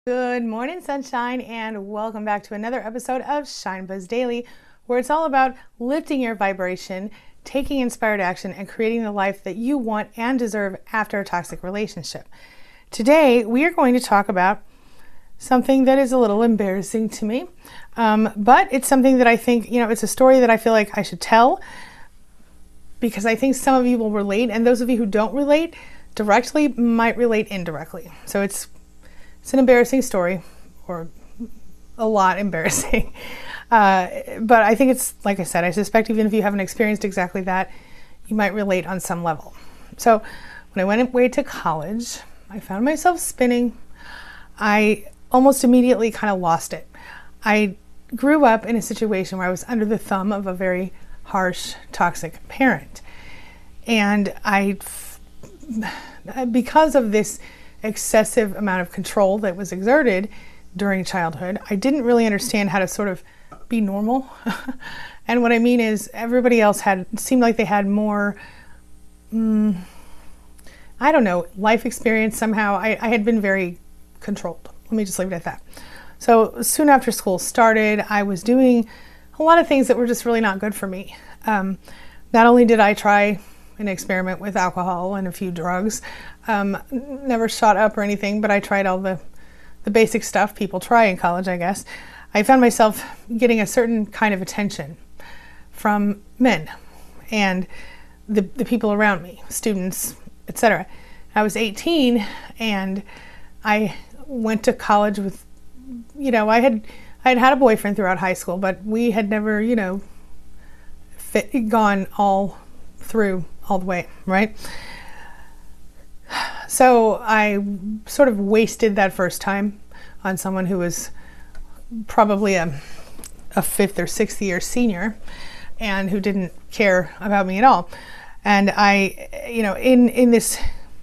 Good morning, sunshine, and welcome back to another episode of Shine Buzz Daily, where it's all about lifting your vibration, taking inspired action, and creating the life that you want and deserve after a toxic relationship. Today, we are going to talk about something that is a little embarrassing to me, but it's something that I think, it's a story that I feel like I should tell because I think some of you will relate, and those of you who don't relate directly might relate indirectly. So it's an embarrassing story, or a lot embarrassing. But I think it's, like I said, I suspect even if you haven't experienced exactly that, you might relate on some level. So when I went away to college, I found myself spinning. I almost immediately kind of lost it. I grew up in a situation where I was under the thumb of a very harsh, toxic parent. And because of this excessive amount of control that was exerted during childhood, I didn't really understand how to sort of be normal. And what I mean is everybody else seemed like they had more, life experience somehow. I had been very controlled. Let me just leave it at that. So soon after school started, I was doing a lot of things that were just really not good for me. Not only did I try an experiment with alcohol and a few drugs, never shot up or anything, but I tried all the basic stuff people try in college, I guess. I found myself getting a certain kind of attention from men and the people around me, students, etc. I was 18 and I went to college with, I had a boyfriend throughout high school, but we had never, gone all through all the way, right? So I sort of wasted that first time on someone who was probably a fifth or sixth year senior and who didn't care about me at all. And I, in this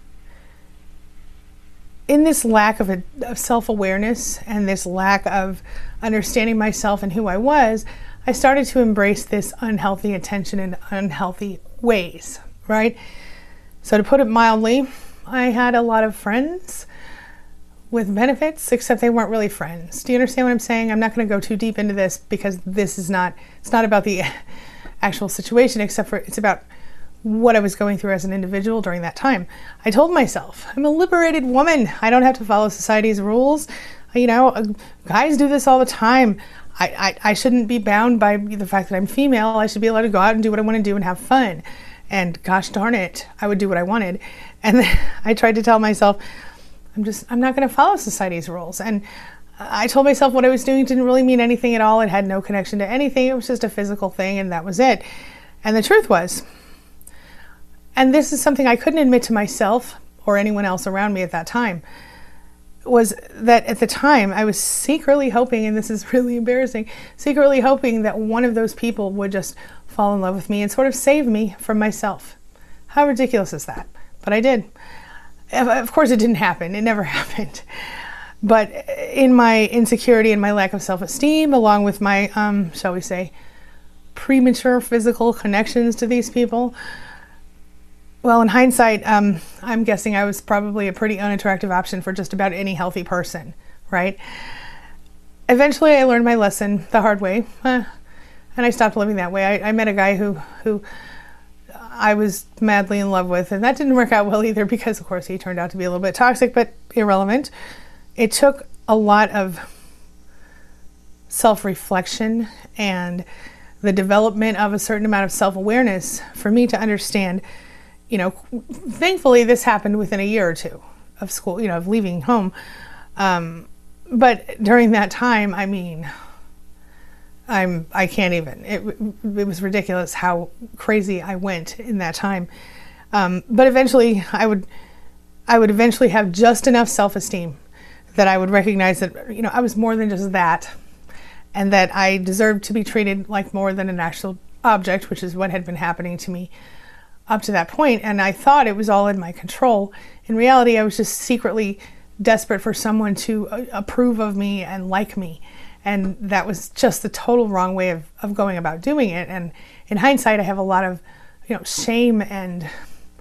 lack of self-awareness and this lack of understanding myself and who I was, I started to embrace this unhealthy attention in unhealthy ways, right? So to put it mildly, I had a lot of friends with benefits, except they weren't really friends. Do you understand what I'm saying? I'm not going to go too deep into this because it's not about the actual situation, except for it's about what I was going through as an individual during that time. I told myself, I'm a liberated woman. I don't have to follow society's rules. Guys do this all the time. I shouldn't be bound by the fact that I'm female. I should be allowed to go out and do what I want to do and have fun. And gosh darn it, I would do what I wanted. And then I tried to tell myself, I'm not going to follow society's rules. And I told myself what I was doing didn't really mean anything at all. It had no connection to anything. It was just a physical thing, and that was it. And the truth was, and this is something I couldn't admit to myself or anyone else around me at that time, was that at the time I was secretly hoping, and this is really embarrassing, secretly hoping that one of those people would just fall in love with me and sort of save me from myself. How ridiculous is that? But I did. Of course it didn't happen. It never happened. But in my insecurity and my lack of self-esteem, along with my, shall we say, premature physical connections to these people, well, in hindsight, I'm guessing I was probably a pretty unattractive option for just about any healthy person, right? Eventually, I learned my lesson the hard way, and I stopped living that way. I met a guy who I was madly in love with, and that didn't work out well either because, of course, he turned out to be a little bit toxic, but irrelevant. It took a lot of self-reflection and the development of a certain amount of self-awareness for me to understand. Thankfully this happened within a year or two of school, of leaving home. But during that time, I can't even, it was ridiculous how crazy I went in that time. But eventually I would eventually have just enough self-esteem that I would recognize that, I was more than just that, and that I deserved to be treated like more than an actual object, which is what had been happening to me up to that point. And I thought it was all in my control. In reality, I was just secretly desperate for someone to approve of me and like me. And that was just the total wrong way of going about doing it. And in hindsight, I have a lot of, shame and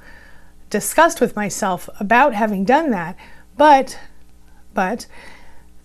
disgust with myself about having done that. But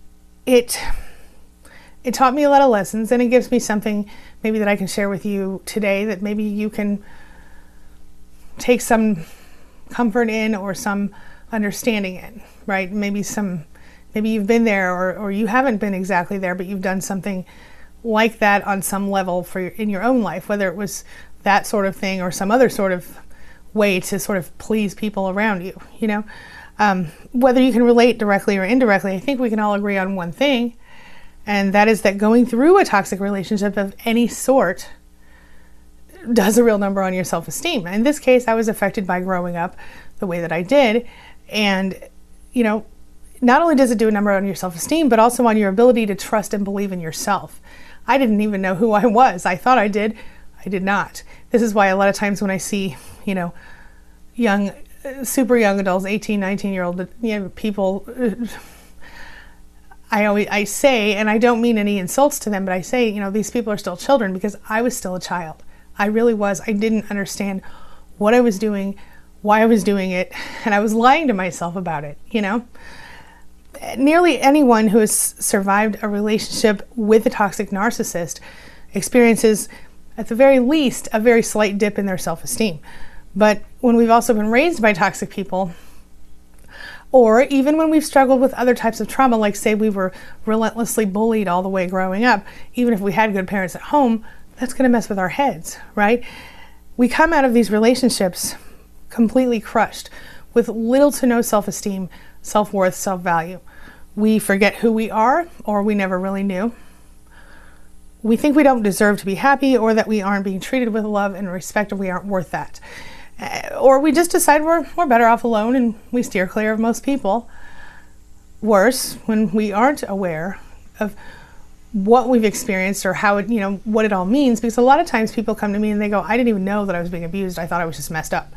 it taught me a lot of lessons, and it gives me something maybe that I can share with you today that maybe you can take some comfort in or some understanding in, right? Maybe you've been there, or you haven't been exactly there, but you've done something like that on some level in your own life, whether it was that sort of thing or some other sort of way to sort of please people around you, whether you can relate directly or indirectly. I think we can all agree on one thing, and that is that going through a toxic relationship of any sort does a real number on your self-esteem. In this case, I was affected by growing up the way that I did, and not only does it do a number on your self-esteem, but also on your ability to trust and believe in yourself. I didn't even know who I was. I thought I did. I did not. This is why a lot of times when I see, young, super young adults, 18, 19-year-old, people, I say, and I don't mean any insults to them, but I say, these people are still children, because I was still a child. I really was. I didn't understand what I was doing, why I was doing it, and I was lying to myself about it, Nearly anyone who has survived a relationship with a toxic narcissist experiences, at the very least, a very slight dip in their self-esteem. But when we've also been raised by toxic people, or even when we've struggled with other types of trauma, like say we were relentlessly bullied all the way growing up, even if we had good parents at home, that's going to mess with our heads, right? We come out of these relationships completely crushed, with little to no self-esteem, self-worth, self-value. We forget who we are, or we never really knew. We think we don't deserve to be happy, or that we aren't being treated with love and respect, or we aren't worth that. Or we just decide we're better off alone, and we steer clear of most people. Worse, when we aren't aware of what we've experienced or how it, what it all means, because a lot of times people come to me and they go, I didn't even know that I was being abused. I thought I was just messed up.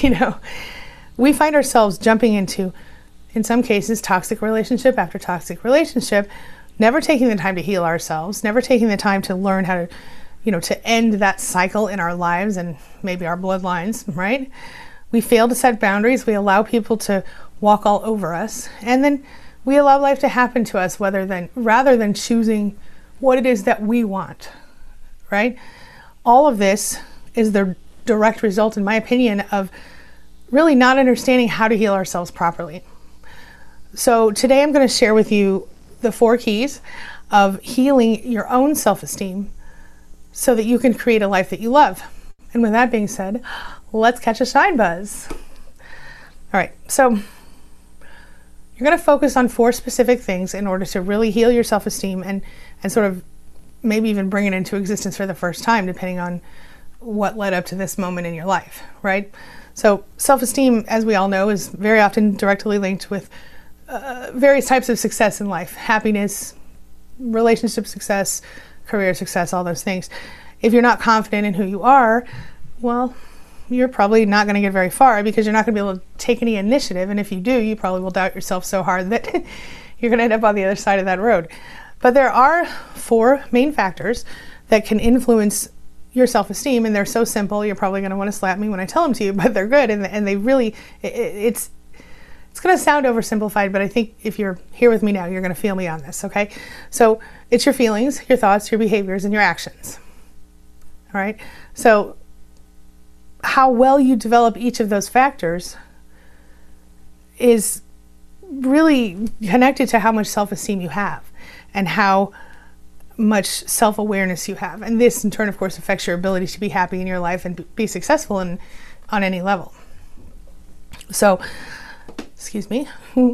We find ourselves jumping into, in some cases, toxic relationship after toxic relationship, never taking the time to heal ourselves, never taking the time to learn how to, to end that cycle in our lives and maybe our bloodlines, right? We fail to set boundaries. We allow people to walk all over us. And then we allow life to happen to us rather than choosing what it is that we want, right? All of this is the direct result, in my opinion, of really not understanding how to heal ourselves properly. So today I'm going to share with you the 4 keys of healing your own self-esteem so that you can create a life that you love. And with that being said, let's catch a shine buzz. All right, so you're going to focus on 4 specific things in order to really heal your self-esteem and sort of maybe even bring it into existence for the first time, depending on what led up to this moment in your life, right? So self-esteem, as we all know, is very often directly linked with various types of success in life: happiness, relationship success, career success, all those things. If you're not confident in who you are, well, you're probably not going to get very far, because you're not going to be able to take any initiative. And if you do, you probably will doubt yourself so hard that you're going to end up on the other side of that road. But there are 4 main factors that can influence your self-esteem, and they're so simple, you're probably going to want to slap me when I tell them to you, but they're good, and they really, it's going to sound oversimplified, but I think if you're here with me now, you're going to feel me on this, okay? So it's your feelings, your thoughts, your behaviors, and your actions, all right? So how well you develop each of those factors is really connected to how much self-esteem you have and how much self-awareness you have. And this in turn, of course, affects your ability to be happy in your life and be successful on any level. So, excuse me,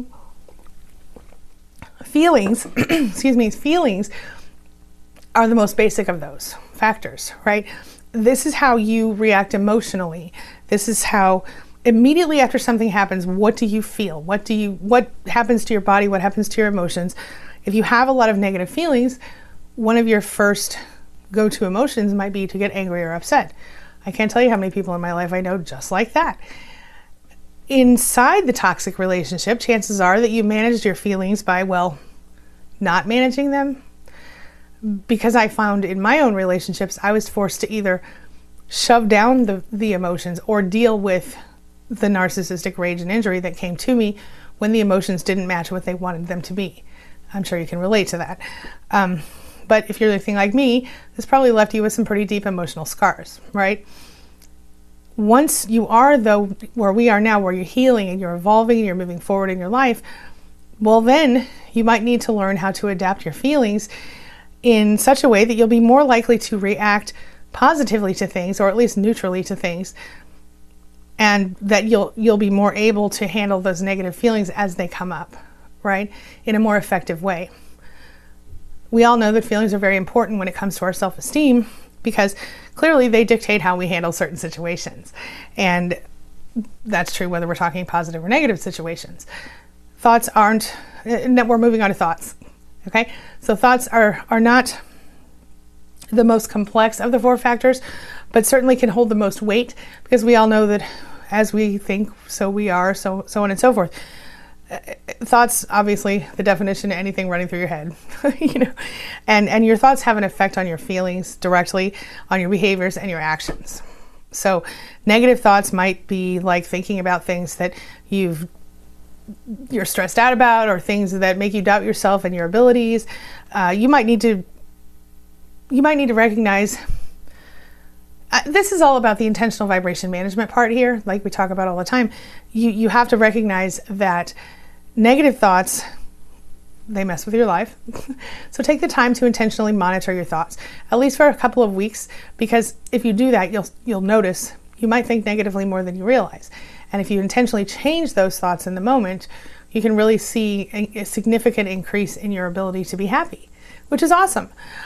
feelings, feelings are the most basic of those factors, right? This is how you react emotionally. This is how immediately after something happens, what do you feel? What happens to your body? What happens to your emotions? If you have a lot of negative feelings, one of your first go-to emotions might be to get angry or upset. I can't tell you how many people in my life I know just like that. Inside the toxic relationship, chances are that you managed your feelings by, not managing them. Because I found in my own relationships, I was forced to either shove down the emotions or deal with the narcissistic rage and injury that came to me when the emotions didn't match what they wanted them to be. I'm sure you can relate to that. But if you're anything like me, this probably left you with some pretty deep emotional scars, right? Once you are, though, where we are now, where you're healing and you're evolving and you're moving forward in your life, well, then you might need to learn how to adapt your feelings in such a way that you'll be more likely to react positively to things, or at least neutrally to things, and that you'll be more able to handle those negative feelings as they come up, right? In a more effective way. We all know that feelings are very important when it comes to our self-esteem, because clearly they dictate how we handle certain situations. And that's true whether we're talking positive or negative situations. Thoughts aren't, we're moving on to thoughts, okay? So thoughts are not the most complex of the 4 factors, but certainly can hold the most weight, because we all know that as we think, so we are, so on and so forth. Thoughts, obviously, the definition of anything running through your head, and your thoughts have an effect on your feelings directly, on your behaviors and your actions. So negative thoughts might be like thinking about things that you're stressed out about, or things that make you doubt yourself and your abilities. You might need to recognize, this is all about the intentional vibration management part here, like we talk about all the time. You have to recognize that negative thoughts, they mess with your life. So take the time to intentionally monitor your thoughts, at least for a couple of weeks, because if you do that, you'll notice you might think negatively more than you realize. And if you intentionally change those thoughts in the moment, you can really see a significant increase in your ability to be happy, which is awesome.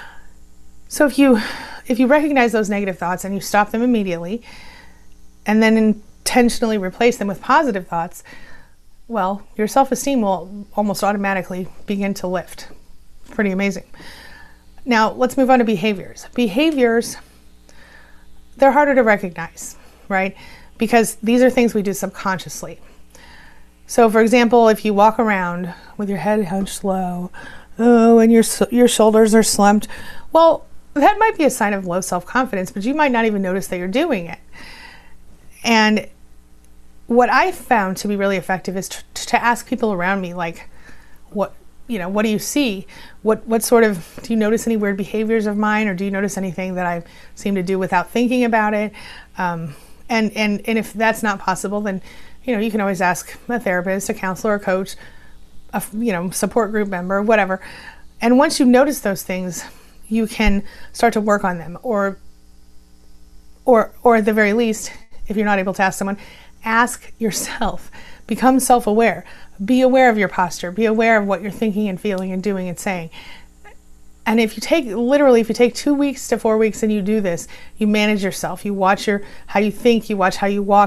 So if you recognize those negative thoughts and you stop them immediately, and then intentionally replace them with positive thoughts, well, your self-esteem will almost automatically begin to lift. Pretty amazing. Now, let's move on to behaviors. Behaviors, they're harder to recognize, right? Because these are things we do subconsciously. So, for example, if you walk around with your head hunched low, and your shoulders are slumped, well, that might be a sign of low self-confidence, but you might not even notice that you're doing it. And what I found to be really effective is to ask people around me, like, what do you see? What sort of, do you notice any weird behaviors of mine, or do you notice anything that I seem to do without thinking about it? And if that's not possible, then, you can always ask a therapist, a counselor, a coach, a, support group member, whatever. And once you notice those things, you can start to work on them, or at the very least, if you're not able to ask someone, ask yourself. Become self-aware. Be aware of your posture. Be aware of what you're thinking and feeling and doing and saying. And if you take 2 weeks to 4 weeks and you do this, you manage yourself. You watch how you think. You watch how you walk.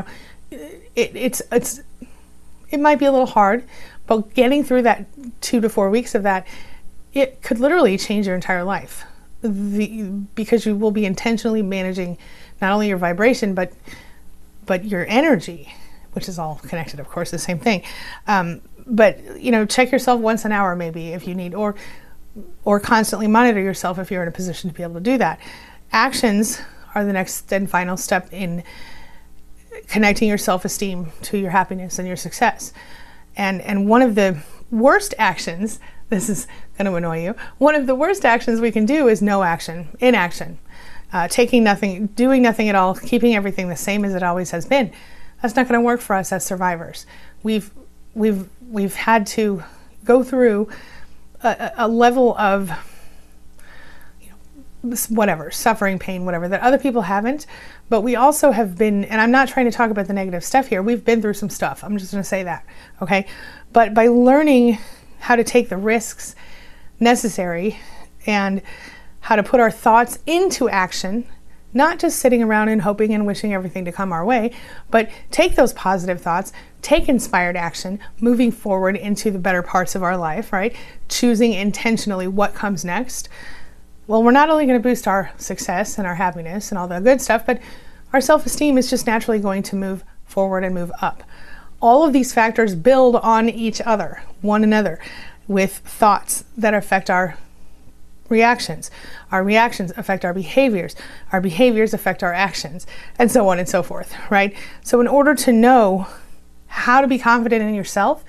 It might be a little hard, but getting through that 2 to 4 weeks of that, it could literally change your entire life, because you will be intentionally managing not only your vibration, but your energy, which is all connected, of course, the same thing. But check yourself once an hour, maybe, if you need, or constantly monitor yourself if you're in a position to be able to do that. Actions are the next and final step in connecting your self-esteem to your happiness and your success. And one of the worst actions, this is going to annoy you, one of the worst actions we can do is no action, inaction. Taking nothing, doing nothing at all, keeping everything the same as it always has been. That's not going to work for us as survivors. We've had to go through a level of whatever, suffering, pain, whatever, that other people haven't. But we also have been, and I'm not trying to talk about the negative stuff here, we've been through some stuff. I'm just going to say that, okay? But by learning how to take the risks necessary and how to put our thoughts into action, not just sitting around and hoping and wishing everything to come our way, but take those positive thoughts, take inspired action, moving forward into the better parts of our life, right? Choosing intentionally what comes next. Well, we're not only going to boost our success and our happiness and all the good stuff, but our self-esteem is just naturally going to move forward and move up. All of these factors build on each other, one another, with thoughts that affect our reactions. Our reactions affect our behaviors affect our actions, and so on and so forth, right? So in order to know how to be confident in yourself,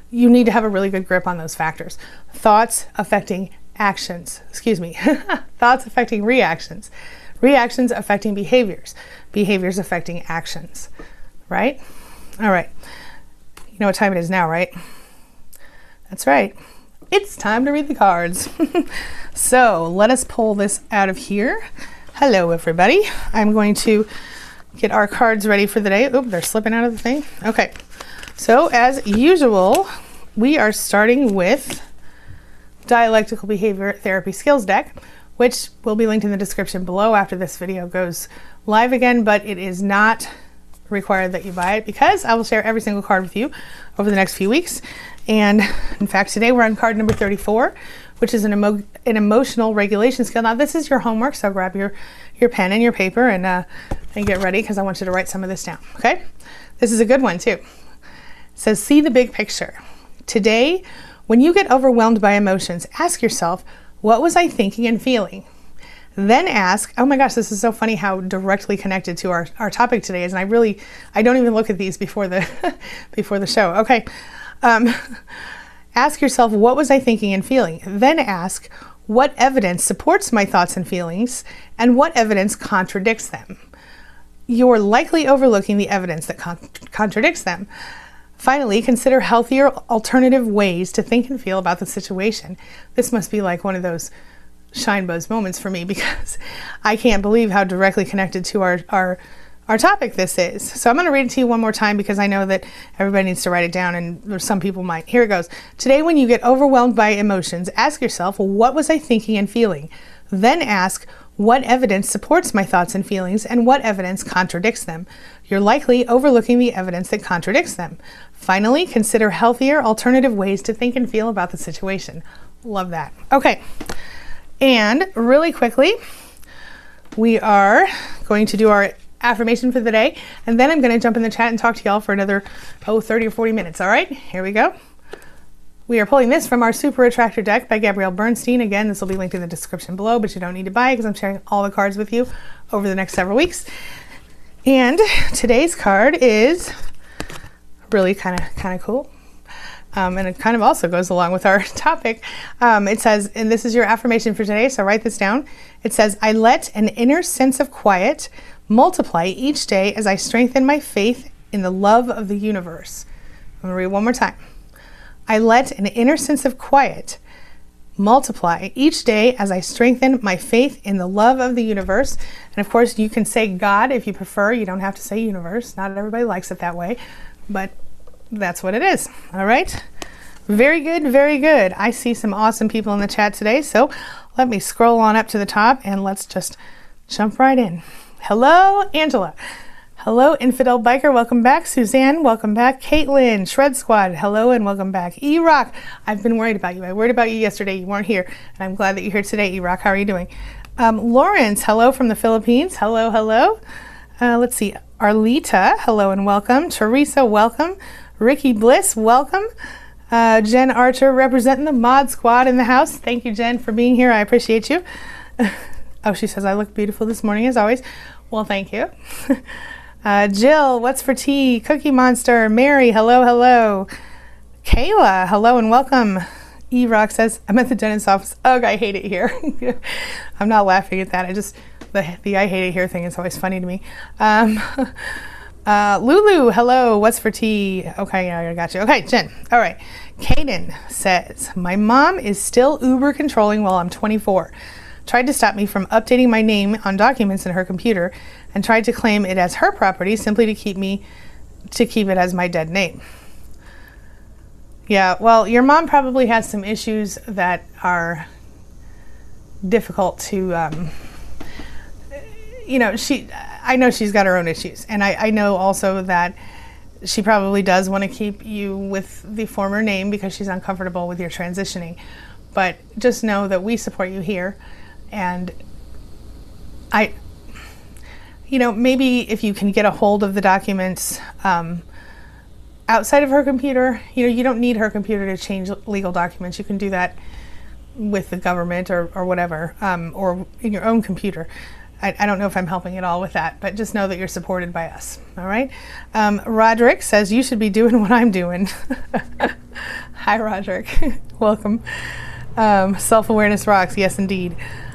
you need to have a really good grip on those factors. Thoughts affecting actions, thoughts affecting reactions, reactions affecting behaviors, behaviors affecting actions, right? All right. You know what time it is now, right? That's right. It's time to read the cards. So let us pull this out of here. Hello, everybody. I'm going to get our cards ready for the day. Oop, they're slipping out of the thing. Okay. So as usual, we are starting with Dialectical Behavior Therapy Skills Deck, which will be linked in the description below after this video goes live again, but it is not required that you buy it because I will share every single card with you over the next few weeks. And in fact, today we're on card number 34, which is an emotional regulation skill. Now this is your homework, so grab your pen and your paper and get ready because I want you to write some of this down, okay? This is a good one too. It says, see the big picture. Today, when you get overwhelmed by emotions, ask yourself, what was I thinking and feeling? Then ask, oh my gosh, this is so funny how directly connected to our topic today is. And I don't even look at these before the before the show. Okay. Ask yourself, what was I thinking and feeling? Then ask, what evidence supports my thoughts and feelings and what evidence contradicts them? You're likely overlooking the evidence that contradicts them. Finally, consider healthier alternative ways to think and feel about the situation. This must be like one of those shine buzz moments for me because I can't believe how directly connected to our topic this is. So I'm going to read it to you one more time because I know that everybody needs to write it down and some people might. Here it goes. Today, when you get overwhelmed by emotions, ask yourself, what was I thinking and feeling? Then ask, what evidence supports my thoughts and feelings and what evidence contradicts them? You're likely overlooking the evidence that contradicts them. Finally, consider healthier alternative ways to think and feel about the situation. Love that. Okay. And really quickly, we are going to do our affirmation for the day, and then I'm going to jump in the chat and talk to y'all for another 30 or 40 minutes. All right, here we go. We are pulling this from our Super Attractor deck by Gabrielle Bernstein. Again, this will be linked in the description below, but you don't need to buy it because I'm sharing all the cards with you over the next several weeks. And today's card is really kind of cool. And it kind of also goes along with our topic. It says, and this is your affirmation for today, so write this down. It says, I let an inner sense of quiet multiply each day as I strengthen my faith in the love of the universe. I'm going to read it one more time. I let an inner sense of quiet multiply each day as I strengthen my faith in the love of the universe. And of course, you can say God if you prefer. You don't have to say universe. Not everybody likes it that way, but that's what it is. All right. Very good. Very good. I see some awesome people in the chat today. So let me scroll on up to the top and let's just jump right in. Hello, Angela. Hello, Infidel Biker. Welcome back. Suzanne, welcome back. Caitlin, Shred Squad. Hello and welcome back. E-Rock, I've been worried about you. I worried about you yesterday. You weren't here. And I'm glad that you're here today, E-Rock. How are you doing? Lawrence, hello from the Philippines. Hello, hello. Let's see. Arlita, hello and welcome. Teresa, welcome. Ricky Bliss, welcome. Jen Archer representing the Mod Squad in the house. Thank you, Jen, for being here. I appreciate you. Oh, she says, I look beautiful this morning as always. Well, thank you. Jill, what's for tea? Cookie Monster. Mary, hello, hello. Kayla, hello and welcome. E-Rock says, I'm at the dentist's office. Ugh, I hate it here. I'm not laughing at that. I just, the I hate it here thing is always funny to me. Lulu, hello, what's for tea? Okay, yeah, I got you. Okay, Jen. All right. Kaden says, my mom is still uber controlling while I'm 24. Tried to stop me from updating my name on documents in her computer and tried to claim it as her property simply to keep it as my dead name. Yeah, well, your mom probably has some issues that are difficult to, I know she's got her own issues. And I know also that she probably does want to keep you with the former name because she's uncomfortable with your transitioning. But just know that we support you here. And maybe if you can get a hold of the documents outside of her computer, you don't need her computer to change legal documents. You can do that with the government or whatever, or in your own computer. I don't know if I'm helping at all with that, but just know that you're supported by us. All right. Roderick says you should be doing what I'm doing. Hi, Roderick. Welcome. Self-awareness rocks. Yes, indeed.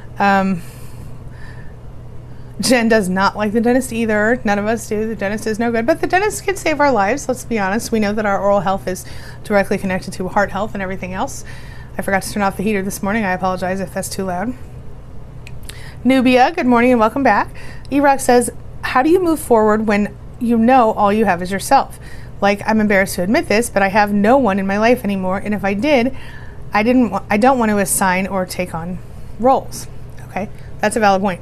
Jen does not like the dentist either. None of us do. The dentist is no good. But the dentist can save our lives, let's be honest. We know that our oral health is directly connected to heart health and everything else. I forgot to turn off the heater this morning. I apologize if that's too loud. Nubia, good morning and welcome back. E-Rock says, how do you move forward when you know all you have is yourself? Like, I'm embarrassed to admit this, but I have no one in my life anymore. And if I did, I don't want to assign or take on roles. Okay, that's a valid point.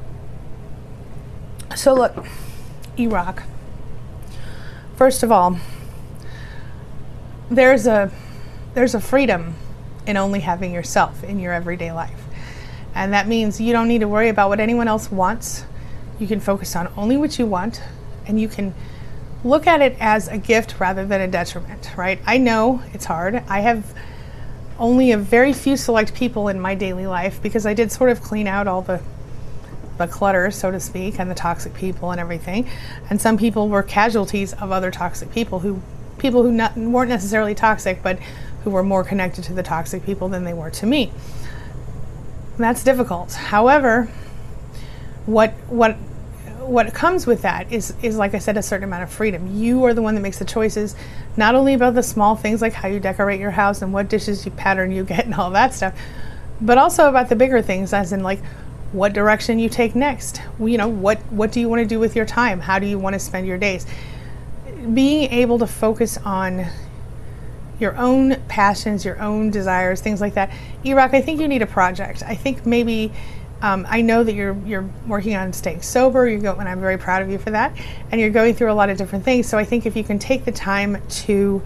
So look, E-Rock, first of all, there's a freedom in only having yourself in your everyday life. And that means you don't need to worry about what anyone else wants. You can focus on only what you want, and you can look at it as a gift rather than a detriment, right? I know it's hard. I have only a very few select people in my daily life because I did sort of clean out all the clutter, so to speak, and the toxic people and everything. And some people were casualties of other toxic people who weren't necessarily toxic, but who were more connected to the toxic people than they were to me. And that's difficult. However, what comes with that is like I said, a certain amount of freedom. You are the one that makes the choices, not only about the small things like how you decorate your house and what dishes you pattern you get and all that stuff, but also about the bigger things, as in like what direction you take next. You know, what do you want to do with your time? How do you want to spend your days? Being able to focus on your own passions, your own desires, things like that. E-Rock, I think you need a project. I think maybe, I know that you're working on staying sober, and I'm very proud of you for that, and you're going through a lot of different things. So I think if you can take the time to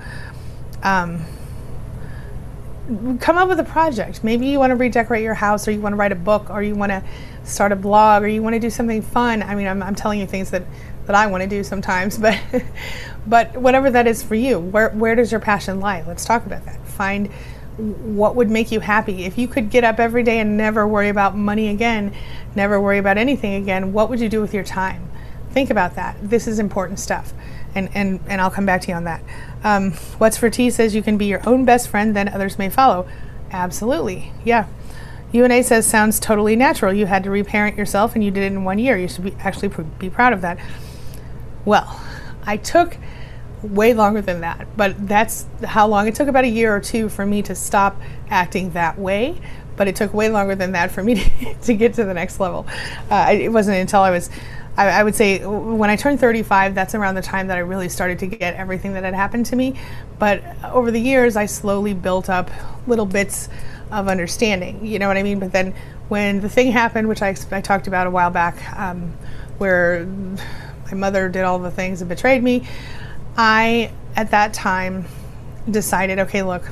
come up with a project. Maybe you want to redecorate your house, or you want to write a book, or you want to start a blog, or you want to do something fun. I mean, I'm telling you things that I want to do sometimes, but but whatever that is for you, where does your passion lie? Let's talk about that. Find what would make you happy. If you could get up every day and never worry about money again, never worry about anything again, what would you do with your time? Think about that. This is important stuff. And I'll come back to you on that. What's for Tea says you can be your own best friend, then others may follow. Absolutely. Yeah. UNA says sounds totally natural. You had to reparent yourself and you did it in 1 year. You should actually be proud of that. Well, I took way longer than that, but that's how long it took. About a year or two for me to stop acting that way, but it took way longer than that for me to get to the next level. It wasn't until I would say when I turned 35, that's around the time that I really started to get everything that had happened to me. But over the years, I slowly built up little bits of understanding, you know what I mean? But then when the thing happened, which I talked about a while back, where my mother did all the things and betrayed me, I, at that time, decided, okay, look,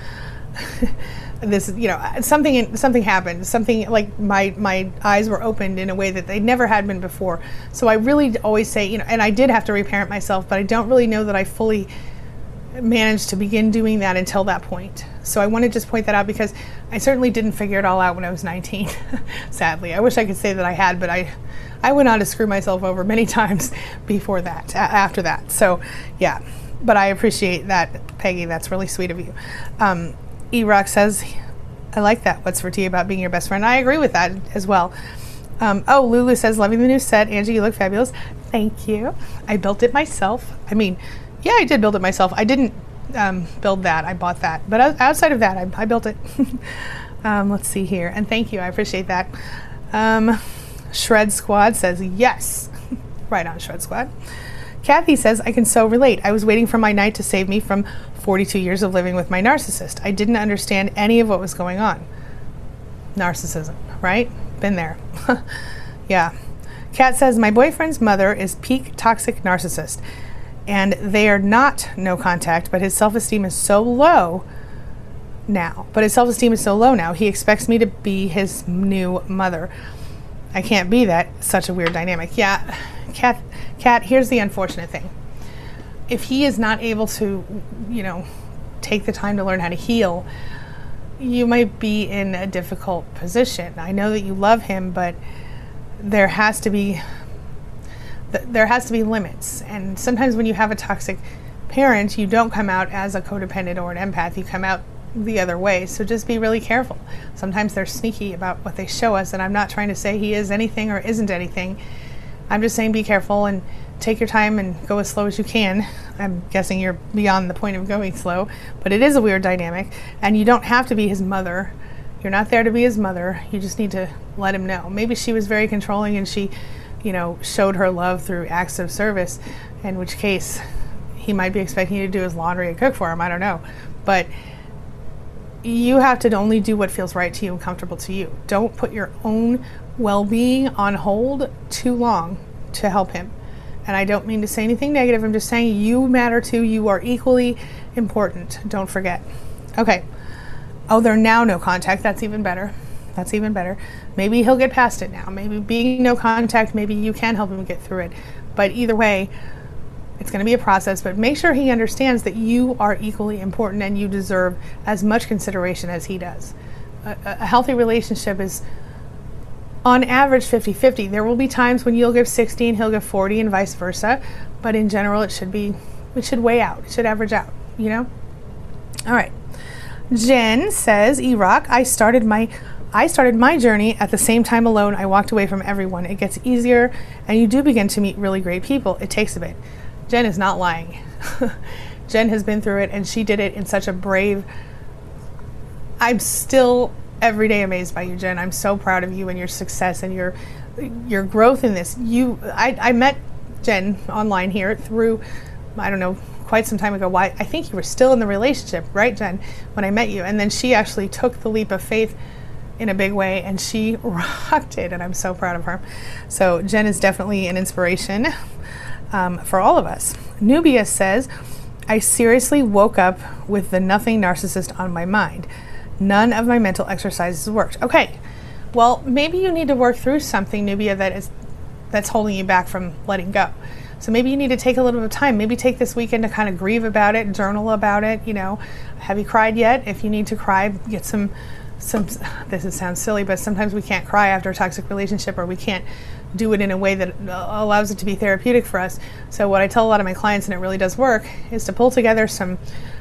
this, you know, something happened. Something like my eyes were opened in a way that they never had been before. So I really always say, you know, and I did have to reparent myself, but I don't really know that I fully managed to begin doing that until that point. So I want to just point that out because I certainly didn't figure it all out when I was 19. Sadly, I wish I could say that I had, but I went on to screw myself over many times before that, after that. So yeah, but I appreciate that, Peggy. That's really sweet of you. E-Rock says, I like that. What's for tea about being your best friend? I agree with that as well. Oh, Lulu says, loving the new set. Angie, you look fabulous. Thank you. I built it myself. I mean, yeah, I did build it myself. I didn't build that. I bought that. But outside of that, I built it. Let's see here. And thank you. I appreciate that. Shred Squad says, yes. Right on, Shred Squad. Kathy says, I can so relate. I was waiting for my knight to save me from 42 years of living with my narcissist. I didn't understand any of what was going on. Narcissism, right? Been there. Yeah. Kat says, my boyfriend's mother is peak toxic narcissist, and they are not no contact, but his self-esteem is so low now. He expects me to be his new mother. I can't be that. Such a weird dynamic. Yeah. Kat, here's the unfortunate thing. If he is not able to, you know, take the time to learn how to heal, you might be in a difficult position. I know that you love him, but there has to be limits. And sometimes when you have a toxic parent, you don't come out as a codependent or an empath. You come out the other way. So just be really careful. Sometimes they're sneaky about what they show us, and I'm not trying to say he is anything or isn't anything. I'm just saying be careful and take your time and go as slow as you can. I'm guessing you're beyond the point of going slow, but it is a weird dynamic, and you don't have to be his mother. You're not there to be his mother. You just need to let him know. Maybe she was very controlling and she, showed her love through acts of service, in which case he might be expecting you to do his laundry and cook for him. I don't know. But you have to only do what feels right to you and comfortable to you. Don't put your own well-being on hold too long to help him. And I don't mean to say anything negative. I'm just saying you matter too. You are equally important. Don't forget. Okay. Oh, they're now no contact. That's even better. That's even better. Maybe he'll get past it now. Maybe being no contact, maybe you can help him get through it. But either way, it's going to be a process, but make sure he understands that you are equally important and you deserve as much consideration as he does. A healthy relationship is on average 50-50. There will be times when you'll give 60 and he'll give 40 and vice versa, but in general it should weigh out. It should average out, All right. Jen says, E-Rock, I started my journey at the same time alone. I walked away from everyone. It gets easier and you do begin to meet really great people. It takes a bit. Jen is not lying. Jen has been through it and she did it in such a brave. I'm still every day amazed by you, Jen. I'm so proud of you and your success and your growth in this. I met Jen online here through, I don't know, quite some time ago. I think you were still in the relationship, right, Jen, when I met you. And then she actually took the leap of faith in a big way and she rocked it, and I'm so proud of her. So Jen is definitely an inspiration for all of us. Nubia says, I seriously woke up with the nothing narcissist on my mind. None of my mental exercises worked. Okay, well, maybe you need to work through something, Nubia, that's holding you back from letting go. So maybe you need to take a little bit of time. Maybe take this weekend to kind of grieve about it, journal about it. Have you cried yet? If you need to cry, get some. This sounds silly, but sometimes we can't cry after a toxic relationship, or we can't do it in a way that allows it to be therapeutic for us. So what I tell a lot of my clients, and it really does work, is to pull together some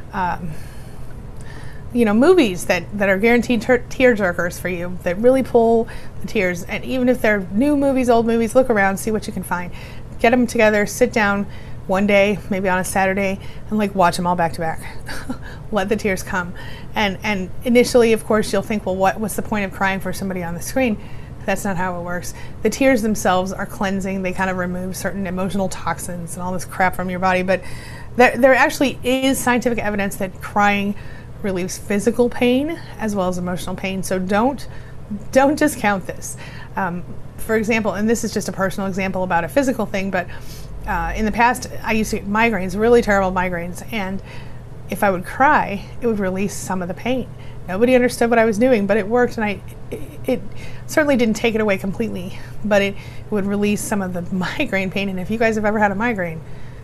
movies that are guaranteed tear jerkers for you, that really pull the tears. And even if they're new movies, old movies, look around, see what you can find. Get them together, sit down one day, maybe on a Saturday, and watch them all back to back. Let the tears come. And initially, of course, you'll think, well, what's the point of crying for somebody on the screen? That's not how it works. The tears themselves are cleansing. They kind of remove certain emotional toxins and all this crap from your body. But there actually is scientific evidence that crying relieves physical pain as well as emotional pain. So don't discount this. For example, and this is just a personal example about a physical thing, but in the past I used to get migraines, really terrible migraines, and if I would cry, it would release some of the pain. Nobody understood what I was doing, but it worked, and it certainly didn't take it away completely, but it would release some of the migraine pain. And if you guys have ever had a migraine,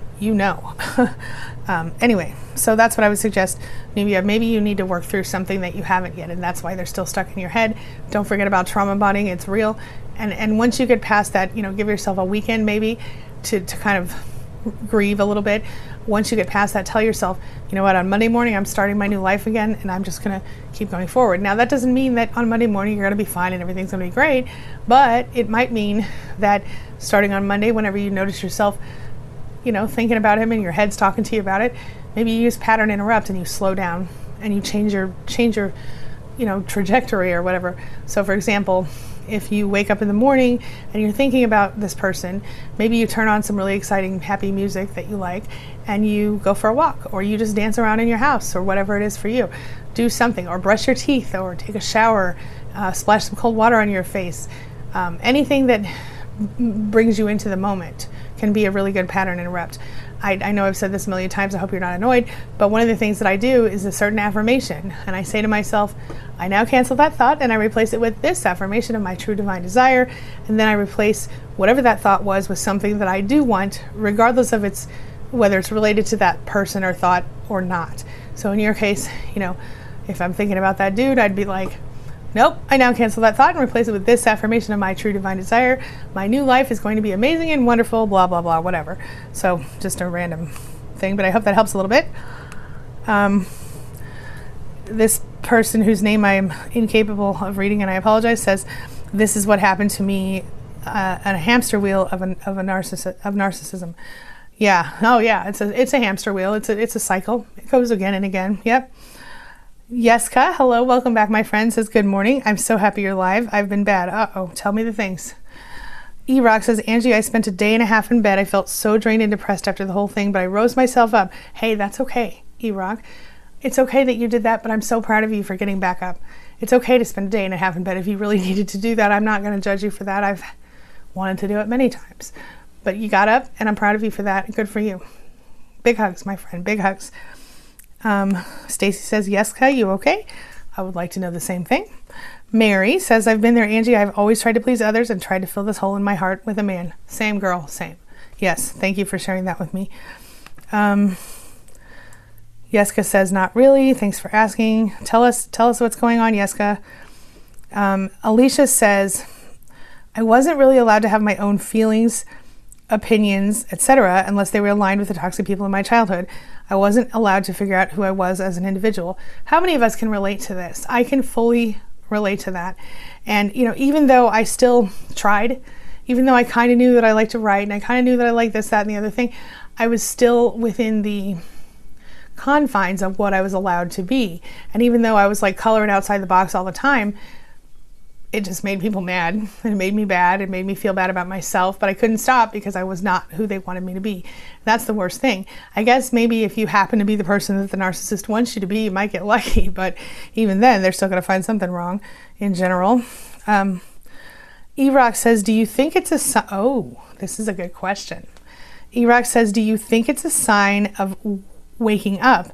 Anyway, so that's what I would suggest. Maybe you need to work through something that you haven't yet, and that's why they're still stuck in your head. Don't forget about trauma bonding. It's real. And once you get past that, give yourself a weekend maybe to kind of grieve a little bit. Once you get past that, tell yourself, you know what, on Monday morning I'm starting my new life again, and I'm just going to keep going forward. Now, that doesn't mean that on Monday morning you're going to be fine and everything's going to be great, but it might mean that starting on Monday, whenever you notice yourself thinking about him and your head's talking to you about it, maybe you use pattern interrupt and you slow down and you change your trajectory or whatever. So for example, if you wake up in the morning and you're thinking about this person, maybe you turn on some really exciting, happy music that you like and you go for a walk, or you just dance around in your house, or whatever it is for you. Do something, or brush your teeth, or take a shower, splash some cold water on your face. Anything that brings you into the moment can be a really good pattern interrupt. I know I've said this a million times, I hope you're not annoyed, but one of the things that I do is a certain affirmation, and I say to myself, I now cancel that thought and I replace it with this affirmation of my true divine desire, and then I replace whatever that thought was with something that I do want, regardless of whether it's related to that person or thought or not. So in your case, if I'm thinking about that dude, I'd be like, nope, I now cancel that thought and replace it with this affirmation of my true divine desire. My new life is going to be amazing and wonderful, blah, blah, blah, whatever. So just a random thing, but I hope that helps a little bit. This person whose name I'm incapable of reading, and I apologize, says, this is what happened to me on a hamster wheel of narcissism. Yeah. Oh yeah. It's a hamster wheel. It's a cycle. It goes again and again. Yep. Yeska, hello, welcome back, my friend, says, good morning. I'm so happy you're live. I've been bad. Uh-oh, tell me the things. E-Rock says, Angie, I spent a day and a half in bed. I felt so drained and depressed after the whole thing, but I rose myself up. Hey, that's okay, E-Rock. It's okay that you did that, but I'm so proud of you for getting back up. It's okay to spend a day and a half in bed if you really needed to do that. I'm not going to judge you for that. I've wanted to do it many times. But you got up, and I'm proud of you for that. Good for you. Big hugs, my friend. Big hugs. Stacy says, Yeska, you okay? I would like to know the same thing. Mary says, I've been there, Angie. I've always tried to please others and tried to fill this hole in my heart with a man. Same, girl, same. Yes, thank you for sharing that with me. Yeska says, not really. Thanks for asking. Tell us what's going on, Yeska. Alicia says, I wasn't really allowed to have my own feelings, opinions, etc., unless they were aligned with the toxic people in my childhood. I wasn't allowed to figure out who I was as an individual. How many of us can relate to this? I can fully relate to that. And, even though I still tried, even though I kind of knew that I liked to write and I kind of knew that I liked this, that, and the other thing, I was still within the confines of what I was allowed to be. And even though I was like coloring outside the box all the time, it just made people mad, and it made me bad. It made me feel bad about myself, but I couldn't stop because I was not who they wanted me to be. That's the worst thing. I guess maybe if you happen to be the person that the narcissist wants you to be, you might get lucky, but even then, they're still going to find something wrong in general. E-Rock says, do you think it's a oh, this is a good question. E-Rock says, do you think it's a sign of waking up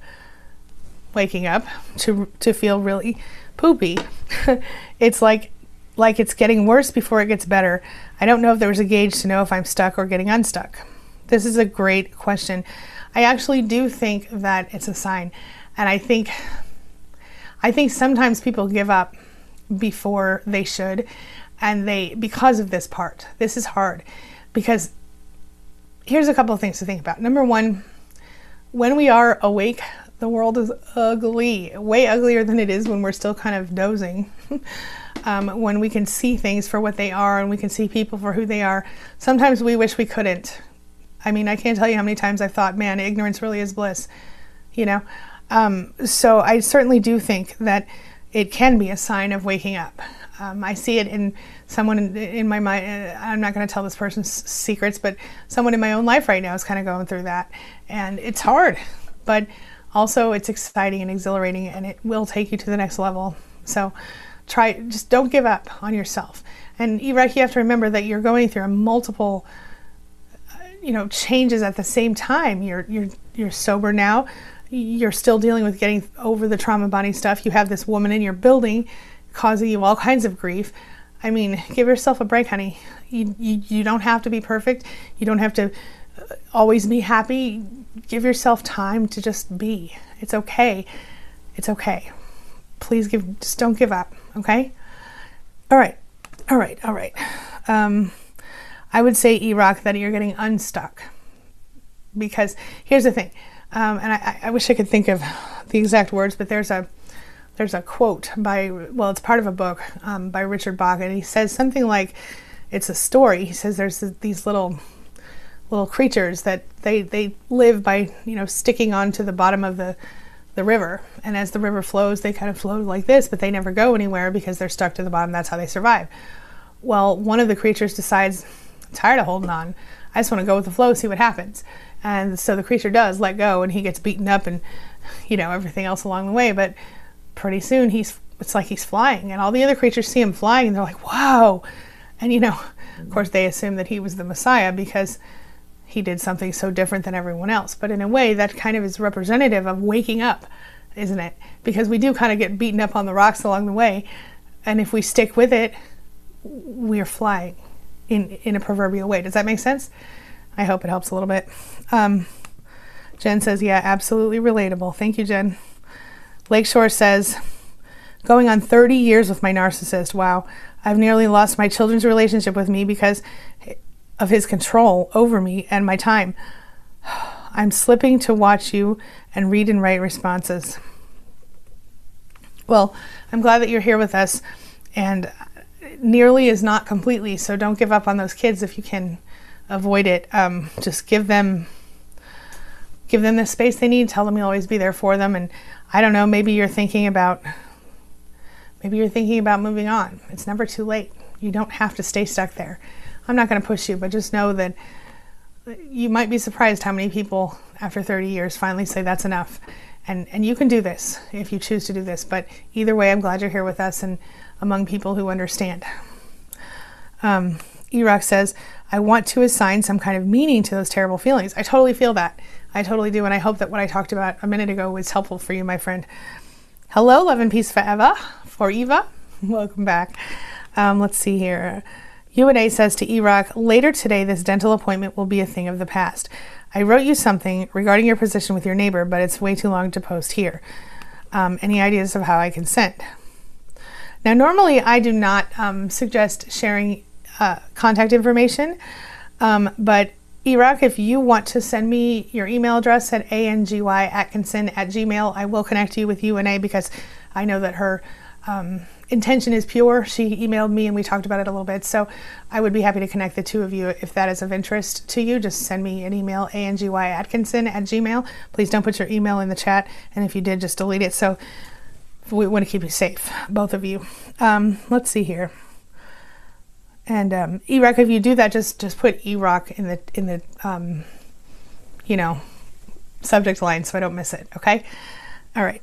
to feel really poopy? It's like it's getting worse before it gets better. I don't know if there was a gauge to know if I'm stuck or getting unstuck. This is a great question. I actually do think that it's a sign. And I think sometimes people give up before they should. And because of this part, this is hard. Because here's a couple of things to think about. Number one, when we are awake, the world is ugly, way uglier than it is when we're still kind of dozing. When we can see things for what they are and we can see people for who they are, sometimes we wish we couldn't. I mean, I can't tell you how many times I've thought, man, ignorance really is bliss, So I certainly do think that it can be a sign of waking up. I see it in someone in my mind. I'm not going to tell this person's secrets, but someone in my own life right now is kind of going through that. And it's hard, but also it's exciting and exhilarating, and it will take you to the next level. So just don't give up on yourself. And you have to remember that you're going through multiple, changes at the same time. You're sober now. You're still dealing with getting over the trauma bonding stuff. You have this woman in your building causing you all kinds of grief. I mean, give yourself a break, honey. You don't have to be perfect. You don't have to always be happy. Give yourself time to just be. It's okay. It's okay. Please just don't give up. Okay. All right. I would say, E-Rock, that you're getting unstuck, because here's the thing. And I wish I could think of the exact words, but there's a quote it's part of a book by Richard Bach, and he says something like, it's a story. He says there's these little creatures that they live by, sticking onto the bottom of the river. And as the river flows, they kind of flow like this, but they never go anywhere because they're stuck to the bottom. That's how they survive. Well, one of the creatures decides, I'm tired of holding on. I just want to go with the flow, see what happens. And so the creature does let go, and he gets beaten up and, everything else along the way. But pretty soon it's like he's flying, and all the other creatures see him flying, and they're like, wow. And, of course they assume that he was the Messiah because he did something so different than everyone else. But in a way, that kind of is representative of waking up, isn't it? Because we do kind of get beaten up on the rocks along the way. And if we stick with it, we're flying in a proverbial way. Does that make sense? I hope it helps a little bit. Jen says, yeah, absolutely relatable. Thank you, Jen. Lakeshore says, going on 30 years with my narcissist. Wow. I've nearly lost my children's relationship with me because of his control over me and my time. I'm slipping to watch you and read and write responses. Well, I'm glad that you're here with us, and nearly is not completely, so don't give up on those kids if you can avoid it. Just give them the space they need. Tell them you'll always be there for them. And I don't know, maybe you're thinking about moving on. It's never too late. You don't have to stay stuck there. I'm not going to push you, but just know that you might be surprised how many people after 30 years finally say that's enough. And you can do this if you choose to do this. But either way, I'm glad you're here with us and among people who understand. Erock says, I want to assign some kind of meaning to those terrible feelings. I totally feel that. I totally do. And I hope that what I talked about a minute ago was helpful for you, my friend. Hello, love and peace for Eva. Welcome back. Let's see here. UNA says to Erock, later today, this dental appointment will be a thing of the past. I wrote you something regarding your position with your neighbor, but it's way too long to post here. Any ideas of how I can send? Now, normally I do not suggest sharing contact information, but Erock, if you want to send me your email address at angyatkinson@gmail, I will connect you with UNA because I know that her intention is pure. She emailed me and we talked about it a little bit, so I would be happy to connect the two of you if that is of interest to you. Just send me an email, angyatkinson@gmail. Please don't put your email in the chat, and if you did, just delete it. So we want to keep you safe, both of you. Let's see here. And Erock, if you do that, just put Erock in the subject line so I don't miss it. Okay. All right.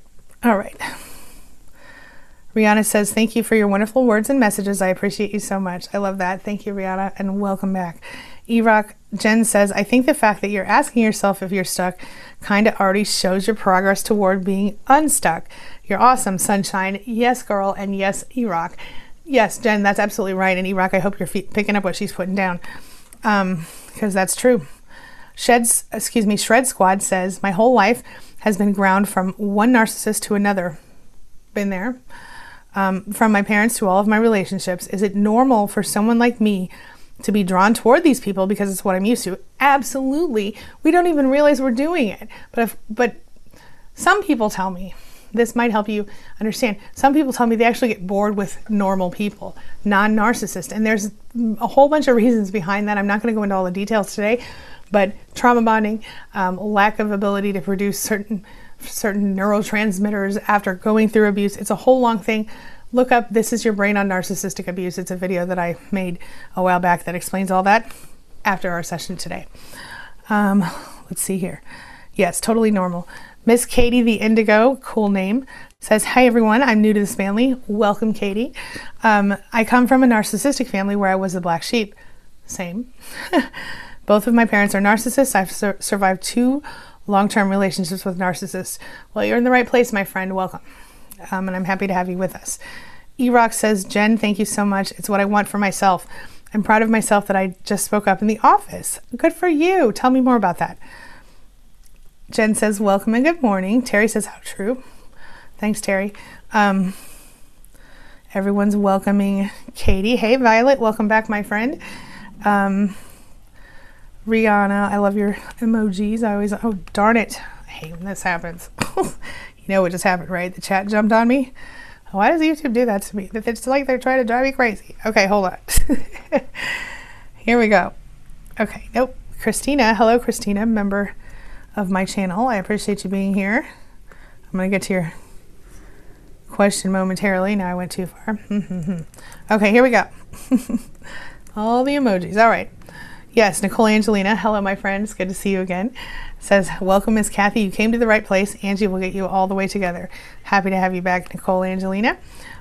Rihanna says, thank you for your wonderful words and messages. I appreciate you so much. I love that. Thank you, Rihanna, and welcome back. Erock, Jen says, I think the fact that you're asking yourself if you're stuck kind of already shows your progress toward being unstuck. You're awesome, sunshine. Yes, girl, and yes, Erock. Yes, Jen, that's absolutely right. And Erock, I hope you're picking up what she's putting down, because that's true. Shred Squad says, my whole life has been ground from one narcissist to another. Been there. From my parents to all of my relationships. Is it normal for someone like me to be drawn toward these people because it's what I'm used to? Absolutely. We don't even realize we're doing it. But some people tell me, this might help you understand, some people tell me they actually get bored with normal people, non-narcissist. And there's a whole bunch of reasons behind that. I'm not going to go into all the details today, but trauma bonding, lack of ability to produce certain neurotransmitters after going through abuse. It's a whole long thing. Look up This Is Your Brain on Narcissistic Abuse. It's a video that I made a while back that explains all that after our session today. Let's see here. Yes, totally normal. Miss Katie the Indigo, cool name, says, hi everyone, I'm new to this family. Welcome, Katie. I come from a narcissistic family where I was the black sheep. Same. Both of my parents are narcissists. I've survived 2 long-term relationships with narcissists. Well, you're in the right place, my friend. Welcome. And I'm happy to have you with us. Erock says, Jen, thank you so much. It's what I want for myself. I'm proud of myself that I just spoke up in the office. Good for you. Tell me more about that. Jen says, welcome and good morning. Terry says, how true. Thanks, Terry. Everyone's welcoming Katie. Hey, Violet. Welcome back, my friend. Rihanna, I love your emojis. Oh, darn it. I hate when this happens. You know what just happened, right? The chat jumped on me. Why does YouTube do that to me? It's like they're trying to drive me crazy. Okay, hold on. Here we go. Okay, nope. Christina, hello, Christina, member of my channel. I appreciate you being here. I'm going to get to your question momentarily. Now I went too far. Okay, here we go. All the emojis. All right. Yes, Nicole Angelina, hello my friends, good to see you again. Says, welcome Miss Kathy, you came to the right place. Angie will get you all the way together. Happy to have you back, Nicole Angelina.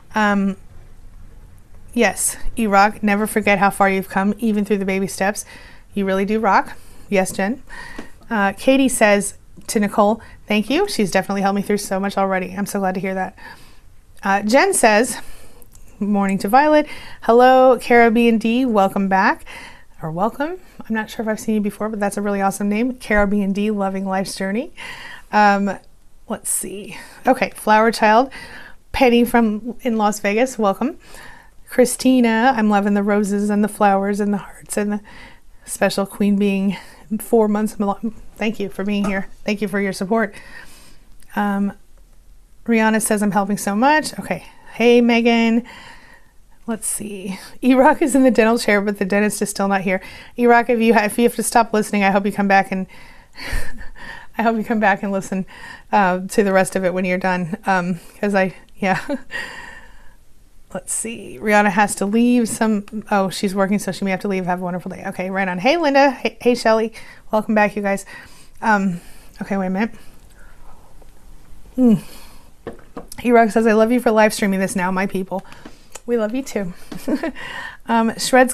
Yes, Erock, never forget how far you've come, even through the baby steps. You really do rock. Yes, Jen. Katie says to Nicole, thank you. She's definitely helped me through so much already. I'm so glad to hear that. Jen says, morning to Violet. Hello, Caribbean D, welcome back. Or welcome. I'm not sure if I've seen you before, but that's a really awesome name. Caribbean D, loving life's journey. Let's see. Okay, Flower Child. Penny in Las Vegas, welcome. Christina, I'm loving the roses and the flowers and the hearts and the special queen being 4 months. Thank you for being here. Thank you for your support. Rihanna says, I'm helping so much. Okay. Hey, Megan. Let's see. E-Rock is in the dental chair, but the dentist is still not here. E-Rock, if you have to stop listening, I hope you come back and I hope you come back and listen to the rest of it when you're done. Yeah. Let's see. Rihanna has to leave she's working, so she may have to leave. Have a wonderful day. Okay, right on. Hey, Linda. Hey, Shelly. Welcome back, you guys. Okay, wait a minute. E-Rock says, I love you for live streaming this now, my people. We love you too. Shred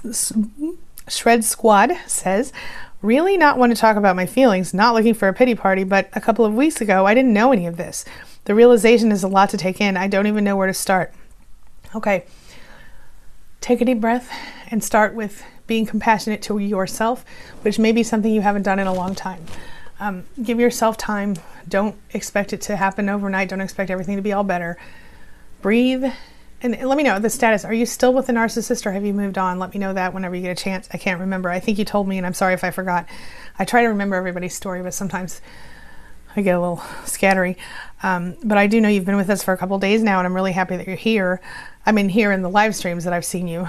Squad says, really not want to talk about my feelings, not looking for a pity party, but a couple of weeks ago, I didn't know any of this. The realization is a lot to take in. I don't even know where to start. Okay. Take a deep breath and start with being compassionate to yourself, which may be something you haven't done in a long time. Give yourself time. Don't expect it to happen overnight. Don't expect everything to be all better. Breathe. And let me know the status. Are you still with the narcissist or have you moved on? Let me know that whenever you get a chance. I can't remember. I think you told me and I'm sorry if I forgot. I try to remember everybody's story, but sometimes I get a little scattery. But I do know you've been with us for a couple of days now and I'm really happy that you're here. I mean, here in the live streams that I've seen you.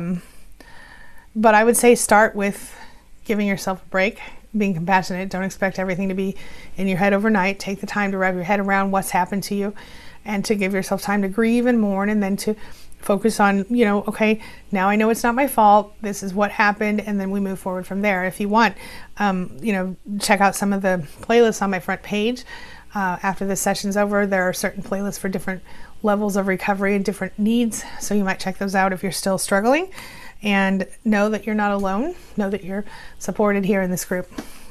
But I would say start with giving yourself a break, being compassionate. Don't expect everything to be in your head overnight. Take the time to wrap your head around what's happened to you and to give yourself time to grieve and mourn and then to focus on, okay, now I know it's not my fault. This is what happened. And then we move forward from there. If you want, check out some of the playlists on my front page. After this session's over, there are certain playlists for different levels of recovery and different needs. So you might check those out if you're still struggling. And know that you're not alone. Know that you're supported here in this group.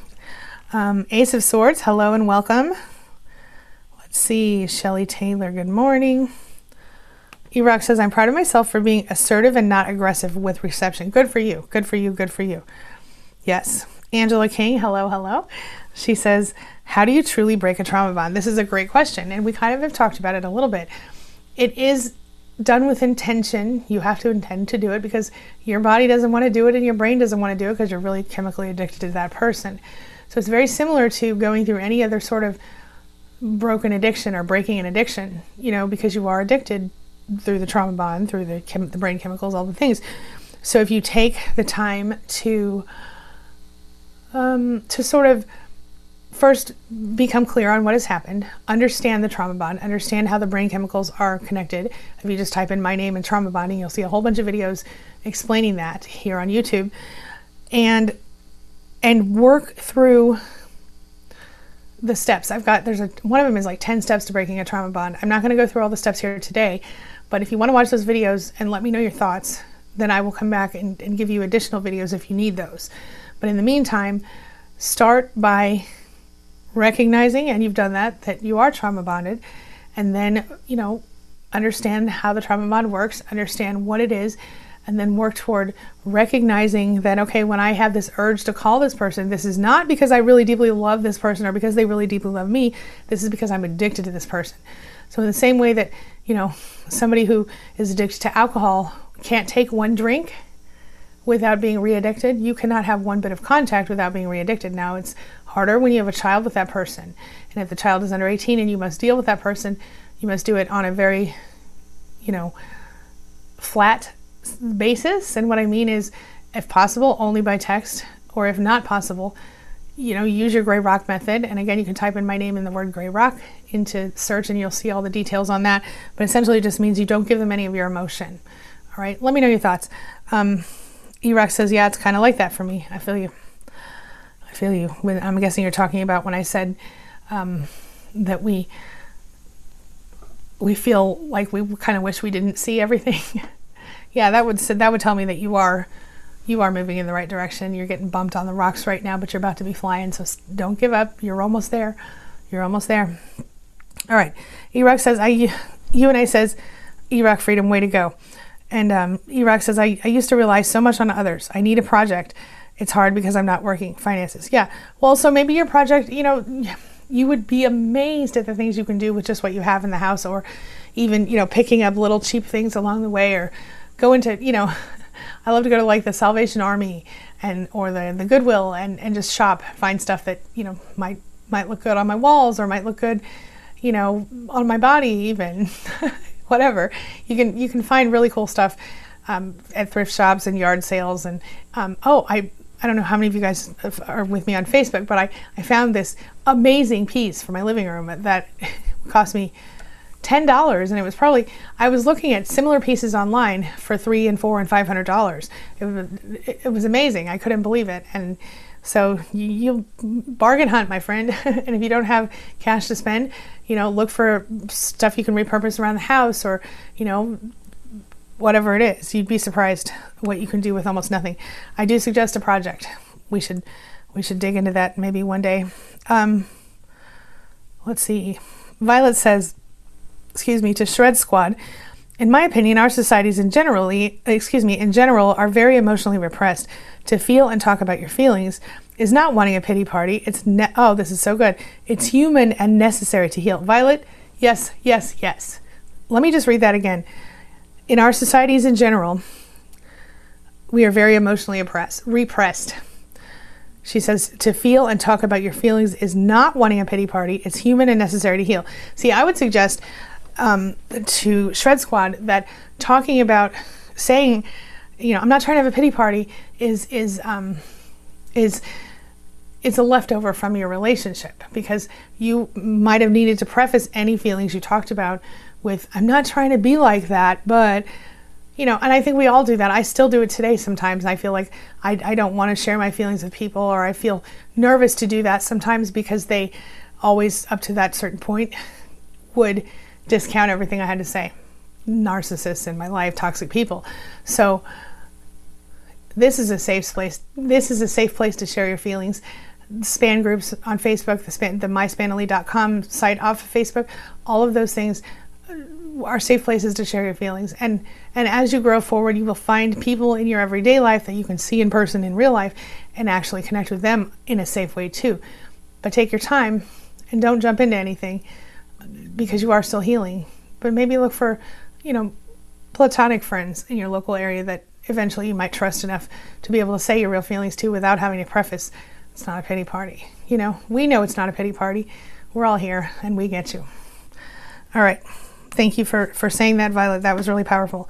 Ace of Swords, hello and welcome. Let's see, Shelly Taylor, good morning. E-Rock says, I'm proud of myself for being assertive and not aggressive with reception. Good for you, good for you, good for you. Yes. Angela King, hello. She says, how do you truly break a trauma bond? This is a great question, and we kind of have talked about it a little bit. It is done with intention. You have to intend to do it because your body doesn't want to do it and your brain doesn't want to do it because you're really chemically addicted to that person. So it's very similar to going through any other sort of broken addiction or breaking an addiction, because you are addicted through the trauma bond, through the brain chemicals, all the things. So if you take the time to sort of first become clear on what has happened, understand the trauma bond, understand how the brain chemicals are connected. If you just type in my name and trauma bonding, you'll see a whole bunch of videos explaining that here on YouTube, and work through the steps. One of them is like 10 steps to breaking a trauma bond. I'm not going to go through all the steps here today, but if you want to watch those videos and let me know your thoughts, then I will come back and give you additional videos if you need those. But in the meantime, start by recognizing, and you've done that you are trauma bonded, and then, understand how the trauma bond works, understand what it is, and then work toward recognizing that, okay, when I have this urge to call this person, this is not because I really deeply love this person or because they really deeply love me. This is because I'm addicted to this person. So in the same way that, somebody who is addicted to alcohol can't take one drink without being re-addicted, you cannot have one bit of contact without being re-addicted. Now, it's harder when you have a child with that person. And if the child is under 18 and you must deal with that person, you must do it on a very, flat basis. And what I mean is, if possible, only by text, or if not possible, use your Grey Rock method. And again, you can type in my name and the word Grey Rock into search and you'll see all the details on that. But essentially it just means you don't give them any of your emotion. All right, let me know your thoughts. E-Rock says, yeah, it's kind of like that for me. I feel you. I'm guessing you're talking about when I said that we feel like we kind of wish we didn't see everything. Yeah, that would tell me that you are moving in the right direction. You're getting bumped on the rocks right now, but you're about to be flying. So don't give up. You're almost there. All right. E-Rock says, UNA says, E-Rock freedom, way to go. And E-Rock says, I used to rely so much on others. I need a project. It's hard because I'm not working. Finances. Yeah. Well, so maybe your project, you would be amazed at the things you can do with just what you have in the house, or even, picking up little cheap things along the way, or go into, I love to go to like the Salvation Army or the Goodwill and just shop, find stuff that, you know, might look good on my walls or might look good, you know, on my body even. Whatever. You can find really cool stuff at thrift shops and yard sales. And I don't know how many of you guys are with me on Facebook, but I found this amazing piece for my living room that cost me $10, and it was probably, I was looking at similar pieces online for $300 and $400 and $500. It was amazing. I couldn't believe it. And so you bargain hunt, my friend. And if you don't have cash to spend, you know, look for stuff you can repurpose around the house, or, you know, whatever it is. You'd be surprised what you can do with almost nothing. I do suggest a project. We should dig into that maybe one day. Let's see. Violet says, to Shred Squad, in my opinion, our societies in general are very emotionally repressed. To feel and talk about your feelings is not wanting a pity party. It's this is so good. It's human and necessary to heal. Violet, yes, yes, yes. Let me just read that again. In our societies in general, we are very emotionally repressed. She says, to feel and talk about your feelings is not wanting a pity party. It's human and necessary to heal. See, I would suggest to Shred Squad that talking about saying, you know, I'm not trying to have a pity party is a leftover from your relationship, because you might have needed to preface any feelings you talked about with, I'm not trying to be like that, but, you know, and I think we all do that. I still do it today sometimes. I feel like I don't want to share my feelings with people, or I feel nervous to do that sometimes because they always, up to that certain point, would discount everything I had to say. Narcissists in my life, toxic people. So this is a safe place. This is a safe place to share your feelings. Span groups on Facebook, the myspanily.com site off of Facebook, all of those things are safe places to share your feelings. And as you grow forward, you will find people in your everyday life that you can see in person in real life and actually connect with them in a safe way too. But take your time and don't jump into anything, because you are still healing. But maybe look for, you know, platonic friends in your local area that eventually you might trust enough to be able to say your real feelings to without having to preface, it's not a pity party. You know, we know it's not a pity party. We're all here and we get you. All right. Thank you for saying that, Violet. That was really powerful.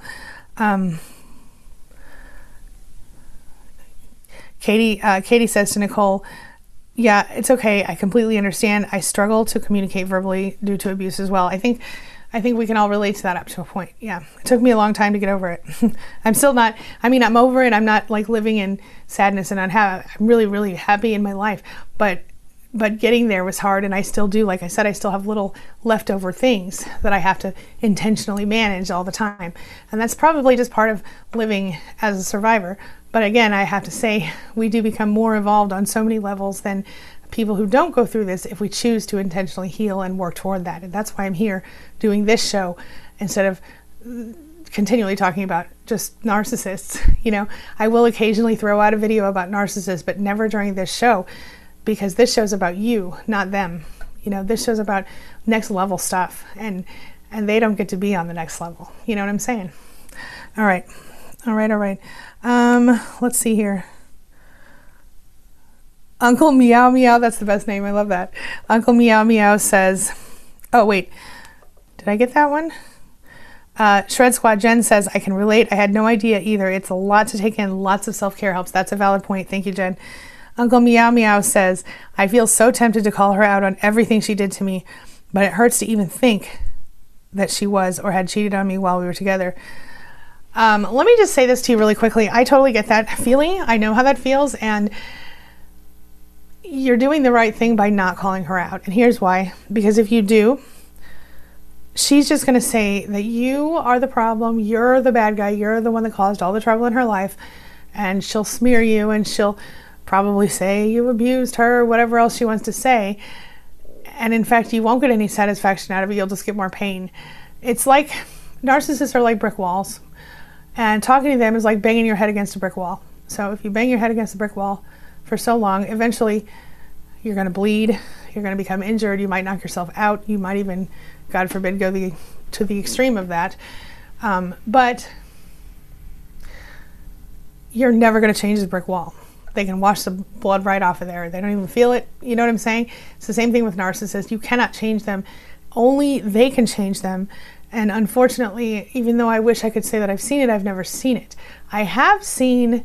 Katie says to Nicole, yeah, it's okay. I completely understand. I struggle to communicate verbally due to abuse as well. I think we can all relate to that up to a point. Yeah. It took me a long time to get over it. I'm still not, I'm over it. I'm not like living in sadness and unhappy. I'm really, really happy in my life. But getting there was hard, and I still do. Like I said, I still have little leftover things that I have to intentionally manage all the time. And that's probably just part of living as a survivor. But again, I have to say, we do become more evolved on so many levels than people who don't go through this if we choose to intentionally heal and work toward that. And that's why I'm here doing this show instead of continually talking about just narcissists. You know, I will occasionally throw out a video about narcissists, but never during this show, because this show's about you, not them. You know, this show's about next level stuff, and they don't get to be on the next level. You know what I'm saying? All right. Let's see here. Uncle Meow Meow, that's the best name. I love that. Uncle Meow Meow says, oh wait, did I get that one? Shred Squad Jen says, I can relate. I had no idea either. It's a lot to take in. Lots of self-care helps. That's a valid point. Thank you, Jen. Uncle Meow Meow says, I feel so tempted to call her out on everything she did to me, but it hurts to even think that she was or had cheated on me while we were together. Let me just say this to you really quickly. I totally get that feeling. I know how that feels, and you're doing the right thing by not calling her out. And here's why. Because if you do, she's just going to say that you are the problem, you're the bad guy, you're the one that caused all the trouble in her life, and she'll smear you, and she'll probably say you abused her, whatever else she wants to say. And in fact, you won't get any satisfaction out of it. You'll just get more pain. It's like, narcissists are like brick walls, and talking to them is like banging your head against a brick wall. So if you bang your head against a brick wall for so long, eventually you're going to bleed, you're going to become injured, you might knock yourself out, you might even, God forbid, go to the extreme of that. But you're never going to change the brick wall. They can wash the blood right off of there. They don't even feel it. You know what I'm saying? It's the same thing with narcissists. You cannot change them. Only they can change them. And unfortunately, even though I wish I could say that I've seen it, I've never seen it. I have seen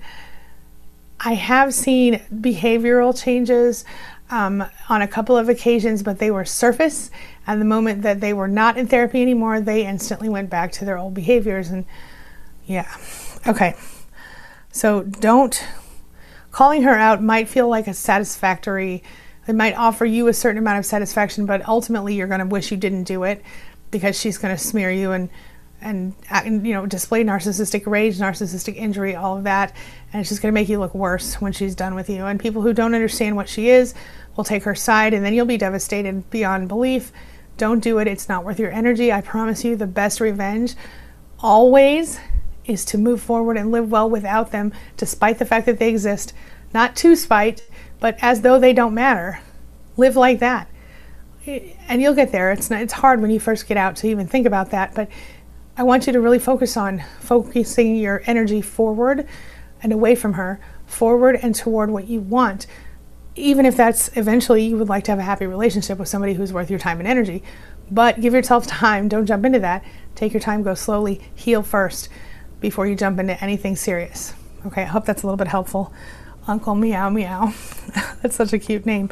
behavioral changes on a couple of occasions, but they were surface. And the moment that they were not in therapy anymore, they instantly went back to their old behaviors. And yeah, okay. So calling her out might feel like it might offer you a certain amount of satisfaction, but ultimately you're going to wish you didn't do it, because she's going to smear you and display narcissistic rage, narcissistic injury, all of that. And it's just going to make you look worse when she's done with you. And people who don't understand what she is will take her side, and then you'll be devastated beyond belief. Don't do it. It's not worth your energy. I promise you, the best revenge always is to move forward and live well without them, despite the fact that they exist. Not to spite, but as though they don't matter. Live like that. And you'll get there. It's hard when you first get out to even think about that, but I want you to really focusing your energy forward and away from her, forward and toward what you want. Even if that's eventually you would like to have a happy relationship with somebody who's worth your time and energy. But give yourself time. Don't jump into that. Take your time, go slowly, heal first before you jump into anything serious. Okay, I hope that's a little bit helpful. Uncle Meow Meow. That's such a cute name.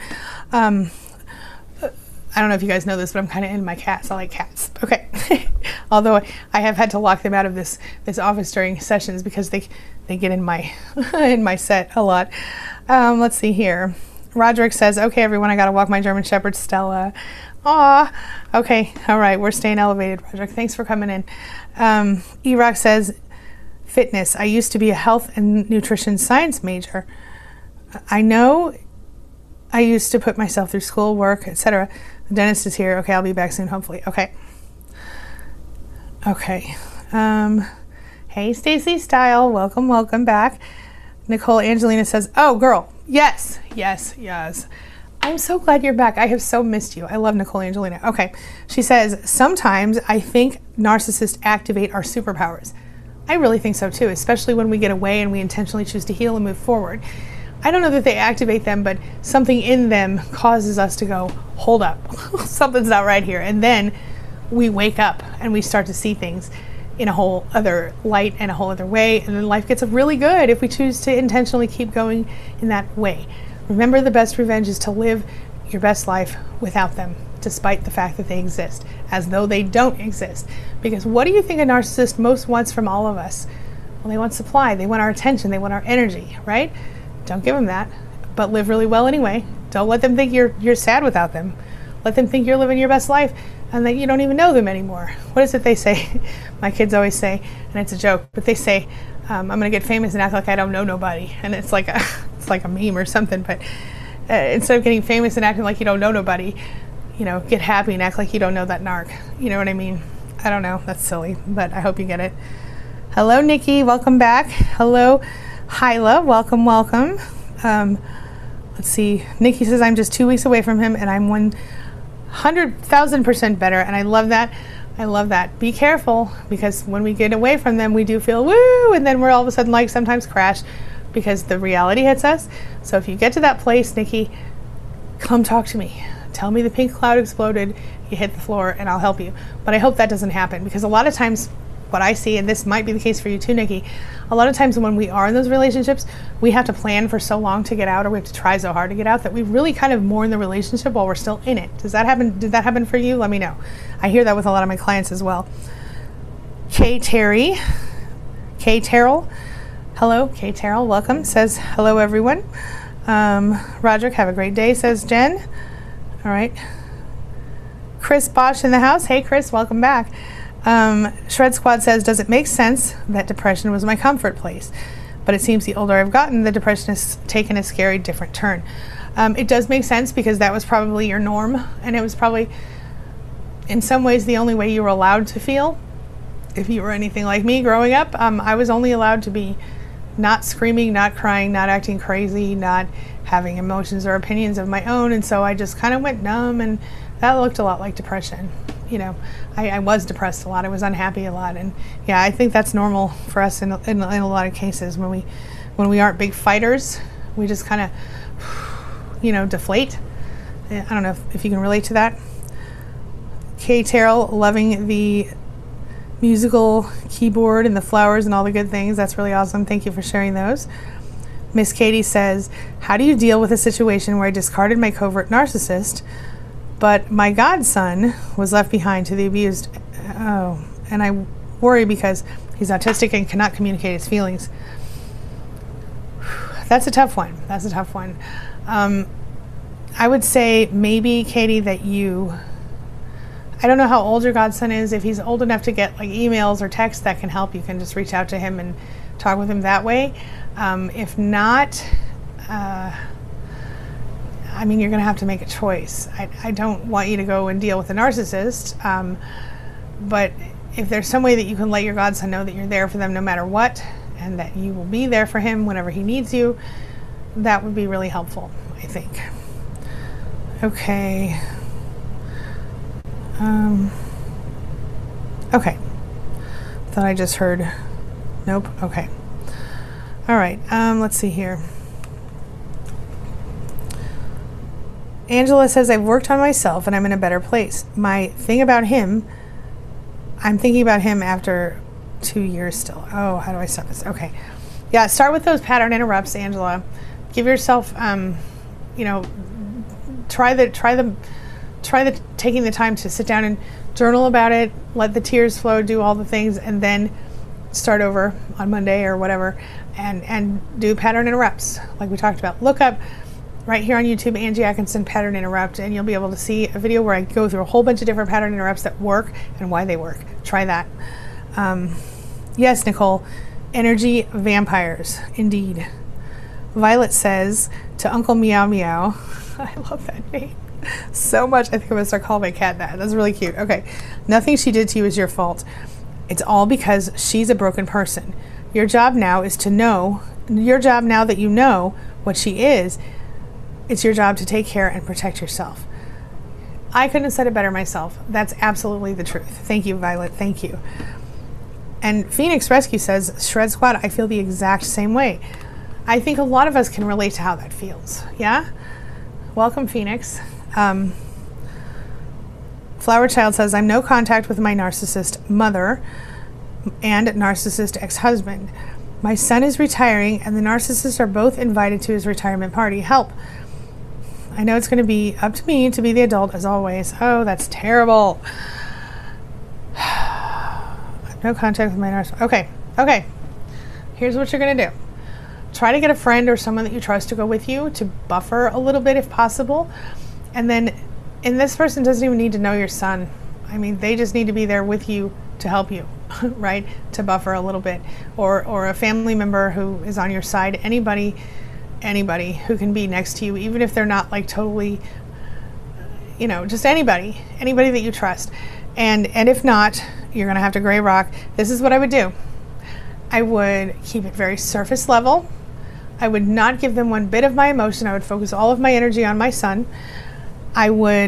I don't know if you guys know this, but I'm kind of into my cats. I like cats. Okay. Although I have had to lock them out of this office during sessions because they get in my in my set a lot. Let's see here. Roderick says, okay, everyone, I got to walk my German Shepherd, Stella. Aw. Okay. All right. We're staying elevated, Roderick. Thanks for coming in. E-Rock says, fitness. I used to be a health and nutrition science major. I know I used to put myself through school, work, etc. The dentist is here. Okay, I'll be back soon, hopefully. Okay. Hey, Stacy Style. Welcome back. Nicole Angelina says, oh, girl. Yes. I'm so glad you're back. I have so missed you. I love Nicole Angelina. Okay. She says, sometimes I think narcissists activate our superpowers. I really think so too, especially when we get away and we intentionally choose to heal and move forward. I don't know that they activate them, but something in them causes us to go, hold up, something's not right here. And then we wake up and we start to see things in a whole other light and a whole other way. And then life gets really good if we choose to intentionally keep going in that way. Remember, the best revenge is to live your best life without them, despite the fact that they exist, as though they don't exist. Because what do you think a narcissist most wants from all of us? Well, they want supply, they want our attention, they want our energy, right? Don't give them that, but live really well anyway. Don't let them think you're sad without them. Let them think you're living your best life and that you don't even know them anymore. What is it they say? My kids always say, and it's a joke, but they say, I'm going to get famous and act like I don't know nobody. And it's like a meme or something, but instead of getting famous and acting like you don't know nobody, get happy and act like you don't know that narc. You know what I mean? I don't know. That's silly, but I hope you get it. Hello, Nikki. Welcome back. Hello, Hyla. Welcome. Let's see. Nikki says, I'm just 2 weeks away from him and I'm 100,000% better. And I love that. Be careful, because when we get away from them, we do feel woo, and then we're all of a sudden sometimes crash because the reality hits us. So if you get to that place, Nikki, come talk to me. Tell me the pink cloud exploded, you hit the floor, and I'll help you. But I hope that doesn't happen, because a lot of times what I see, and this might be the case for you too, Nikki, a lot of times when we are in those relationships, we have to plan for so long to get out, or we have to try so hard to get out, that we really kind of mourn the relationship while we're still in it. Does that happen? Did that happen for you? Let me know. I hear that with a lot of my clients as well. Kay Terrell. Hello, Kay Terrell. Welcome. Says, hello, everyone. Roderick, have a great day, says Jen. All right. Chris Bosch in the house. Hey, Chris, welcome back. Shred Squad says, does it make sense that depression was my comfort place? But it seems the older I've gotten, the depression has taken a scary different turn. It does make sense, because that was probably your norm, and it was probably in some ways the only way you were allowed to feel. If you were anything like me growing up, I was only allowed to be not screaming, not crying, not acting crazy, not having emotions or opinions of my own, and so I just kind of went numb, and that looked a lot like depression. I was depressed a lot. I was unhappy a lot. And yeah, I think that's normal for us in a lot of cases when we when we aren't big fighters, we just kind of, deflate. I don't know if you can relate to that. Kay Terrell, loving the musical keyboard and the flowers and all the good things. That's really awesome. Thank you for sharing those. Miss Katie says, how do you deal with a situation where I discarded my covert narcissist, but my godson was left behind to the abused? Oh, and I worry because he's autistic and cannot communicate his feelings. That's a tough one. That's a tough one. I would say maybe, Katie, that I don't know how old your godson is. If he's old enough to get like emails or texts that can help, you can just reach out to him and talk with him that way. If not, you're going to have to make a choice. I don't want you to go and deal with a narcissist, but if there's some way that you can let your godson know that you're there for them no matter what, and that you will be there for him whenever he needs you, that would be really helpful, I think. Okay. Okay. Thought I just heard. Nope. Okay. All right. Let's see here. Angela says, I've worked on myself and I'm in a better place. My thing about him, I'm thinking about him after 2 years still. Oh, how do I stop this? Okay. Yeah, start with those pattern interrupts, Angela. Give yourself, try taking the time to sit down and journal about it, let the tears flow, do all the things, and then start over on Monday or whatever, and do pattern interrupts like we talked about. Look up right here on YouTube, Angie Atkinson pattern interrupt, and you'll be able to see a video where I go through a whole bunch of different pattern interrupts that work and why they work. Try that. Yes, Nicole, energy vampires, indeed. Violet says to Uncle Meow Meow, I love that name so much. I think I'm going to start calling my cat that. That's really cute. Okay. Nothing she did to you is your fault. It's all because she's a broken person. Your job now is to know, your job now that you know what she is, it's your job to take care and protect yourself. I couldn't have said it better myself. That's absolutely the truth. Thank you, Violet. Thank you. And Phoenix Rescue says, Shred Squad, I feel the exact same way. I think a lot of us can relate to how that feels. Yeah? Welcome, Phoenix. Flower Child says, I'm no contact with my narcissist mother and narcissist ex-husband. My son is retiring and the narcissists are both invited to his retirement party. Help. I know it's going to be up to me to be the adult as always. Oh, that's terrible. No contact with my narcissist. Okay. Here's what you're going to do. Try to get a friend or someone that you trust to go with you to buffer a little bit if possible. And this person doesn't even need to know your son. I mean, they just need to be there with you to help you, right? To buffer a little bit. Or a family member who is on your side. Anybody who can be next to you, even if they're not like totally, just anybody that you trust. And if not, you're going to have to gray rock. This is what I would do. I would keep it very surface level. I would not give them one bit of my emotion. I would focus all of my energy on my son. I would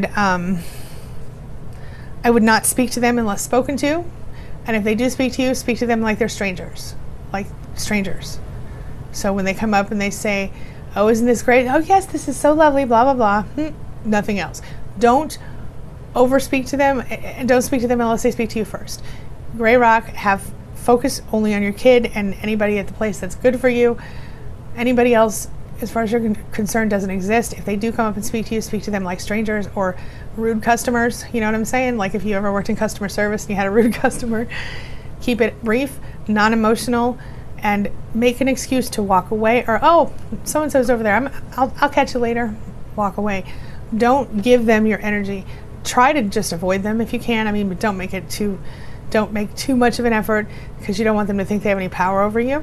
not speak to them unless spoken to. And if they do speak to you, speak to them like they're strangers. Like strangers. So when they come up and they say, oh, isn't this great? Oh, yes, this is so lovely, blah, blah, blah. Nothing else. Don't overspeak to them, and don't speak to them unless they speak to you first. Gray rock, have focus only on your kid and anybody at the place that's good for you. Anybody else, as far as you're concerned, doesn't exist. If they do come up and speak to you, speak to them like strangers or rude customers. You know what I'm saying? Like if you ever worked in customer service and you had a rude customer, keep it brief, non-emotional, and make an excuse to walk away. Or, oh, so-and-so's over there. I'll catch you later. Walk away. Don't give them your energy. Try to just avoid them if you can. But don't make too much of an effort because you don't want them to think they have any power over you.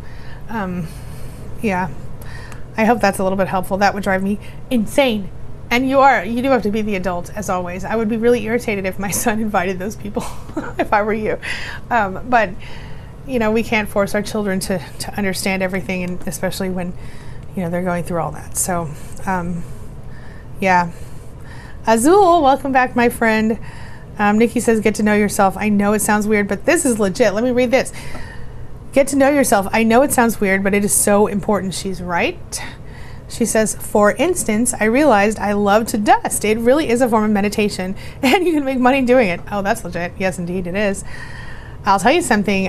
Yeah. I hope that's a little bit helpful. That would drive me insane. And you do have to be the adult, as always. I would be really irritated if my son invited those people, if I were you. But, we can't force our children to understand everything, and especially when, they're going through all that. So, yeah. Azul, welcome back, my friend. Nikki says, get to know yourself. I know it sounds weird, but this is legit. Let me read this. Get to know yourself. I know it sounds weird, but it is so important. She's right. She says, for instance, I realized I love to dust. It really is a form of meditation, and you can make money doing it. Oh, that's legit. Yes, indeed, it is. I'll tell you something.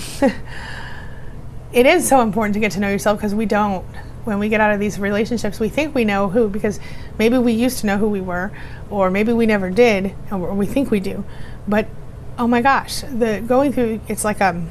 It is so important to get to know yourself, because we don't. When we get out of these relationships, we think we know who, because maybe we used to know who we were, or maybe we never did, or we think we do. But oh my gosh, going through it's like an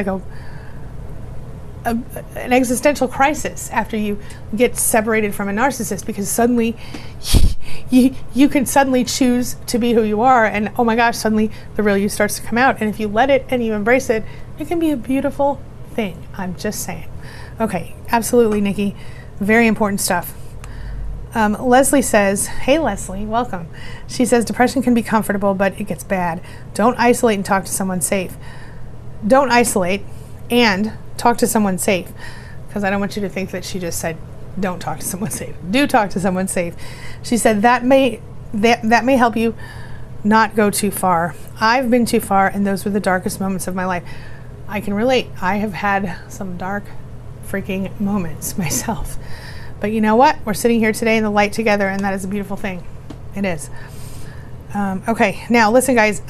existential crisis after you get separated from a narcissist, because suddenly you can suddenly choose to be who you are, and oh my gosh, suddenly the real you starts to come out. And if you let it and you embrace it, it can be a beautiful thing. I'm just saying. Okay, absolutely, Nikki. Very important stuff. Leslie says, hey Leslie, welcome. She says, depression can be comfortable, but it gets bad. Don't isolate and talk to someone safe. Don't isolate and talk to someone safe, because I don't want you to think that she just said don't talk to someone safe. Do talk to someone safe. She said that may help you not go too far. I've been too far, and those were the darkest moments of my life. I can relate. I have had some dark freaking moments myself. But you know what? We're sitting here today in the light together, and that is a beautiful thing. It is. Okay, now listen, guys.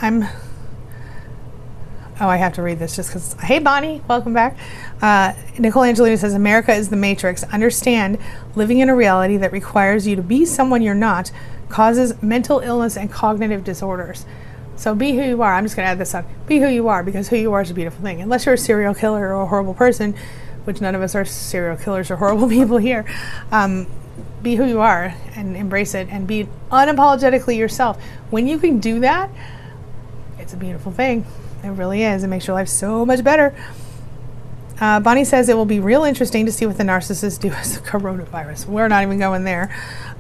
I have to read this just because. Hey, Bonnie, welcome back. Nicole Angelina says, America is the Matrix. Understand, living in a reality that requires you to be someone you're not causes mental illness and cognitive disorders. So be who you are. I'm just going to add this on. Be who you are, because who you are is a beautiful thing. Unless you're a serial killer or a horrible person, which none of us are serial killers or horrible people here. Be who you are and embrace it and be unapologetically yourself. When you can do that, it's a beautiful thing. It really is. It makes your life so much better. Bonnie says it will be real interesting to see what the narcissists do as the coronavirus. We're not even going there.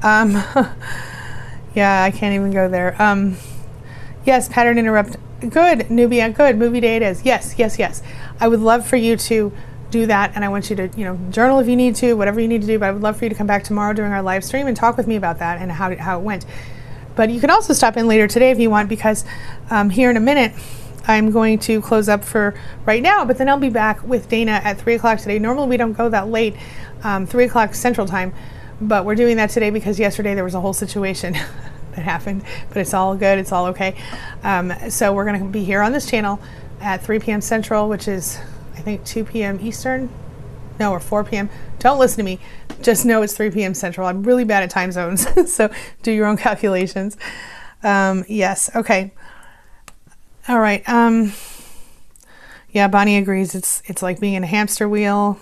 Yeah, I can't even go there. Yes, pattern interrupt. Good, Nubia, good. Movie day it is. Yes, yes, yes. I would love for you to do that, and I want you to, journal if you need to, whatever you need to do, but I would love for you to come back tomorrow during our live stream and talk with me about that and how it went. But you can also stop in later today if you want, because here in a minute, I'm going to close up for right now, but then I'll be back with Dana at 3 o'clock today. Normally we don't go that late, 3 o'clock Central Time, but we're doing that today because yesterday there was a whole situation that happened, but it's all good. It's all okay. So we're going to be here on this channel at 3 p.m. Central, which is, I think, 2 p.m. Eastern. No, or 4 p.m. Don't listen to me. Just know it's 3 p.m. Central. I'm really bad at time zones, so do your own calculations. Yes. Okay. All right. Yeah, Bonnie agrees. It's like being in a hamster wheel.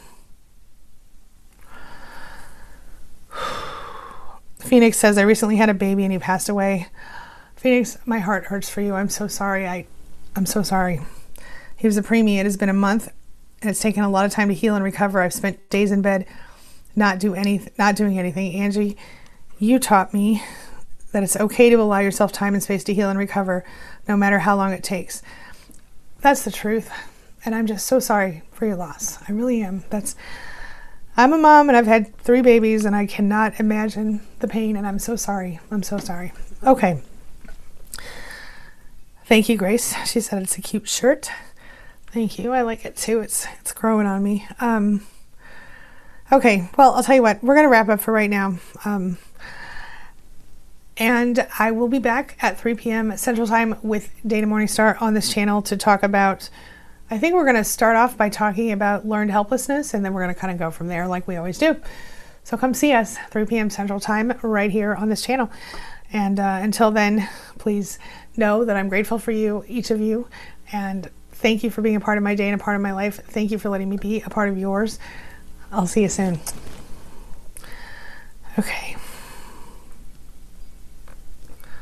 Phoenix says, I recently had a baby and he passed away. Phoenix, my heart hurts for you. I'm so sorry. I'm so sorry. He was a preemie. It has been a month, and it's taken a lot of time to heal and recover. I've spent days in bed not doing anything. Angie, you taught me that it's okay to allow yourself time and space to heal and recover, no matter how long it takes. That's the truth. And I'm just so sorry for your loss. I really am. I'm a mom, and I've had 3 babies, and I cannot imagine the pain, and I'm so sorry. I'm so sorry. Okay. Thank you, Grace. She said it's a cute shirt. Thank you. I like it too. It's growing on me. Okay. Well, I'll tell you what. We're going to wrap up for right now. And I will be back at 3 p.m. Central Time with Dana Morningstar on this channel to talk about, I think we're going to start off by talking about learned helplessness, and then we're going to kind of go from there like we always do. So come see us 3 p.m. Central Time right here on this channel. And until then, please know that I'm grateful for you, each of you, and thank you for being a part of my day and a part of my life. Thank you for letting me be a part of yours. I'll see you soon. Okay.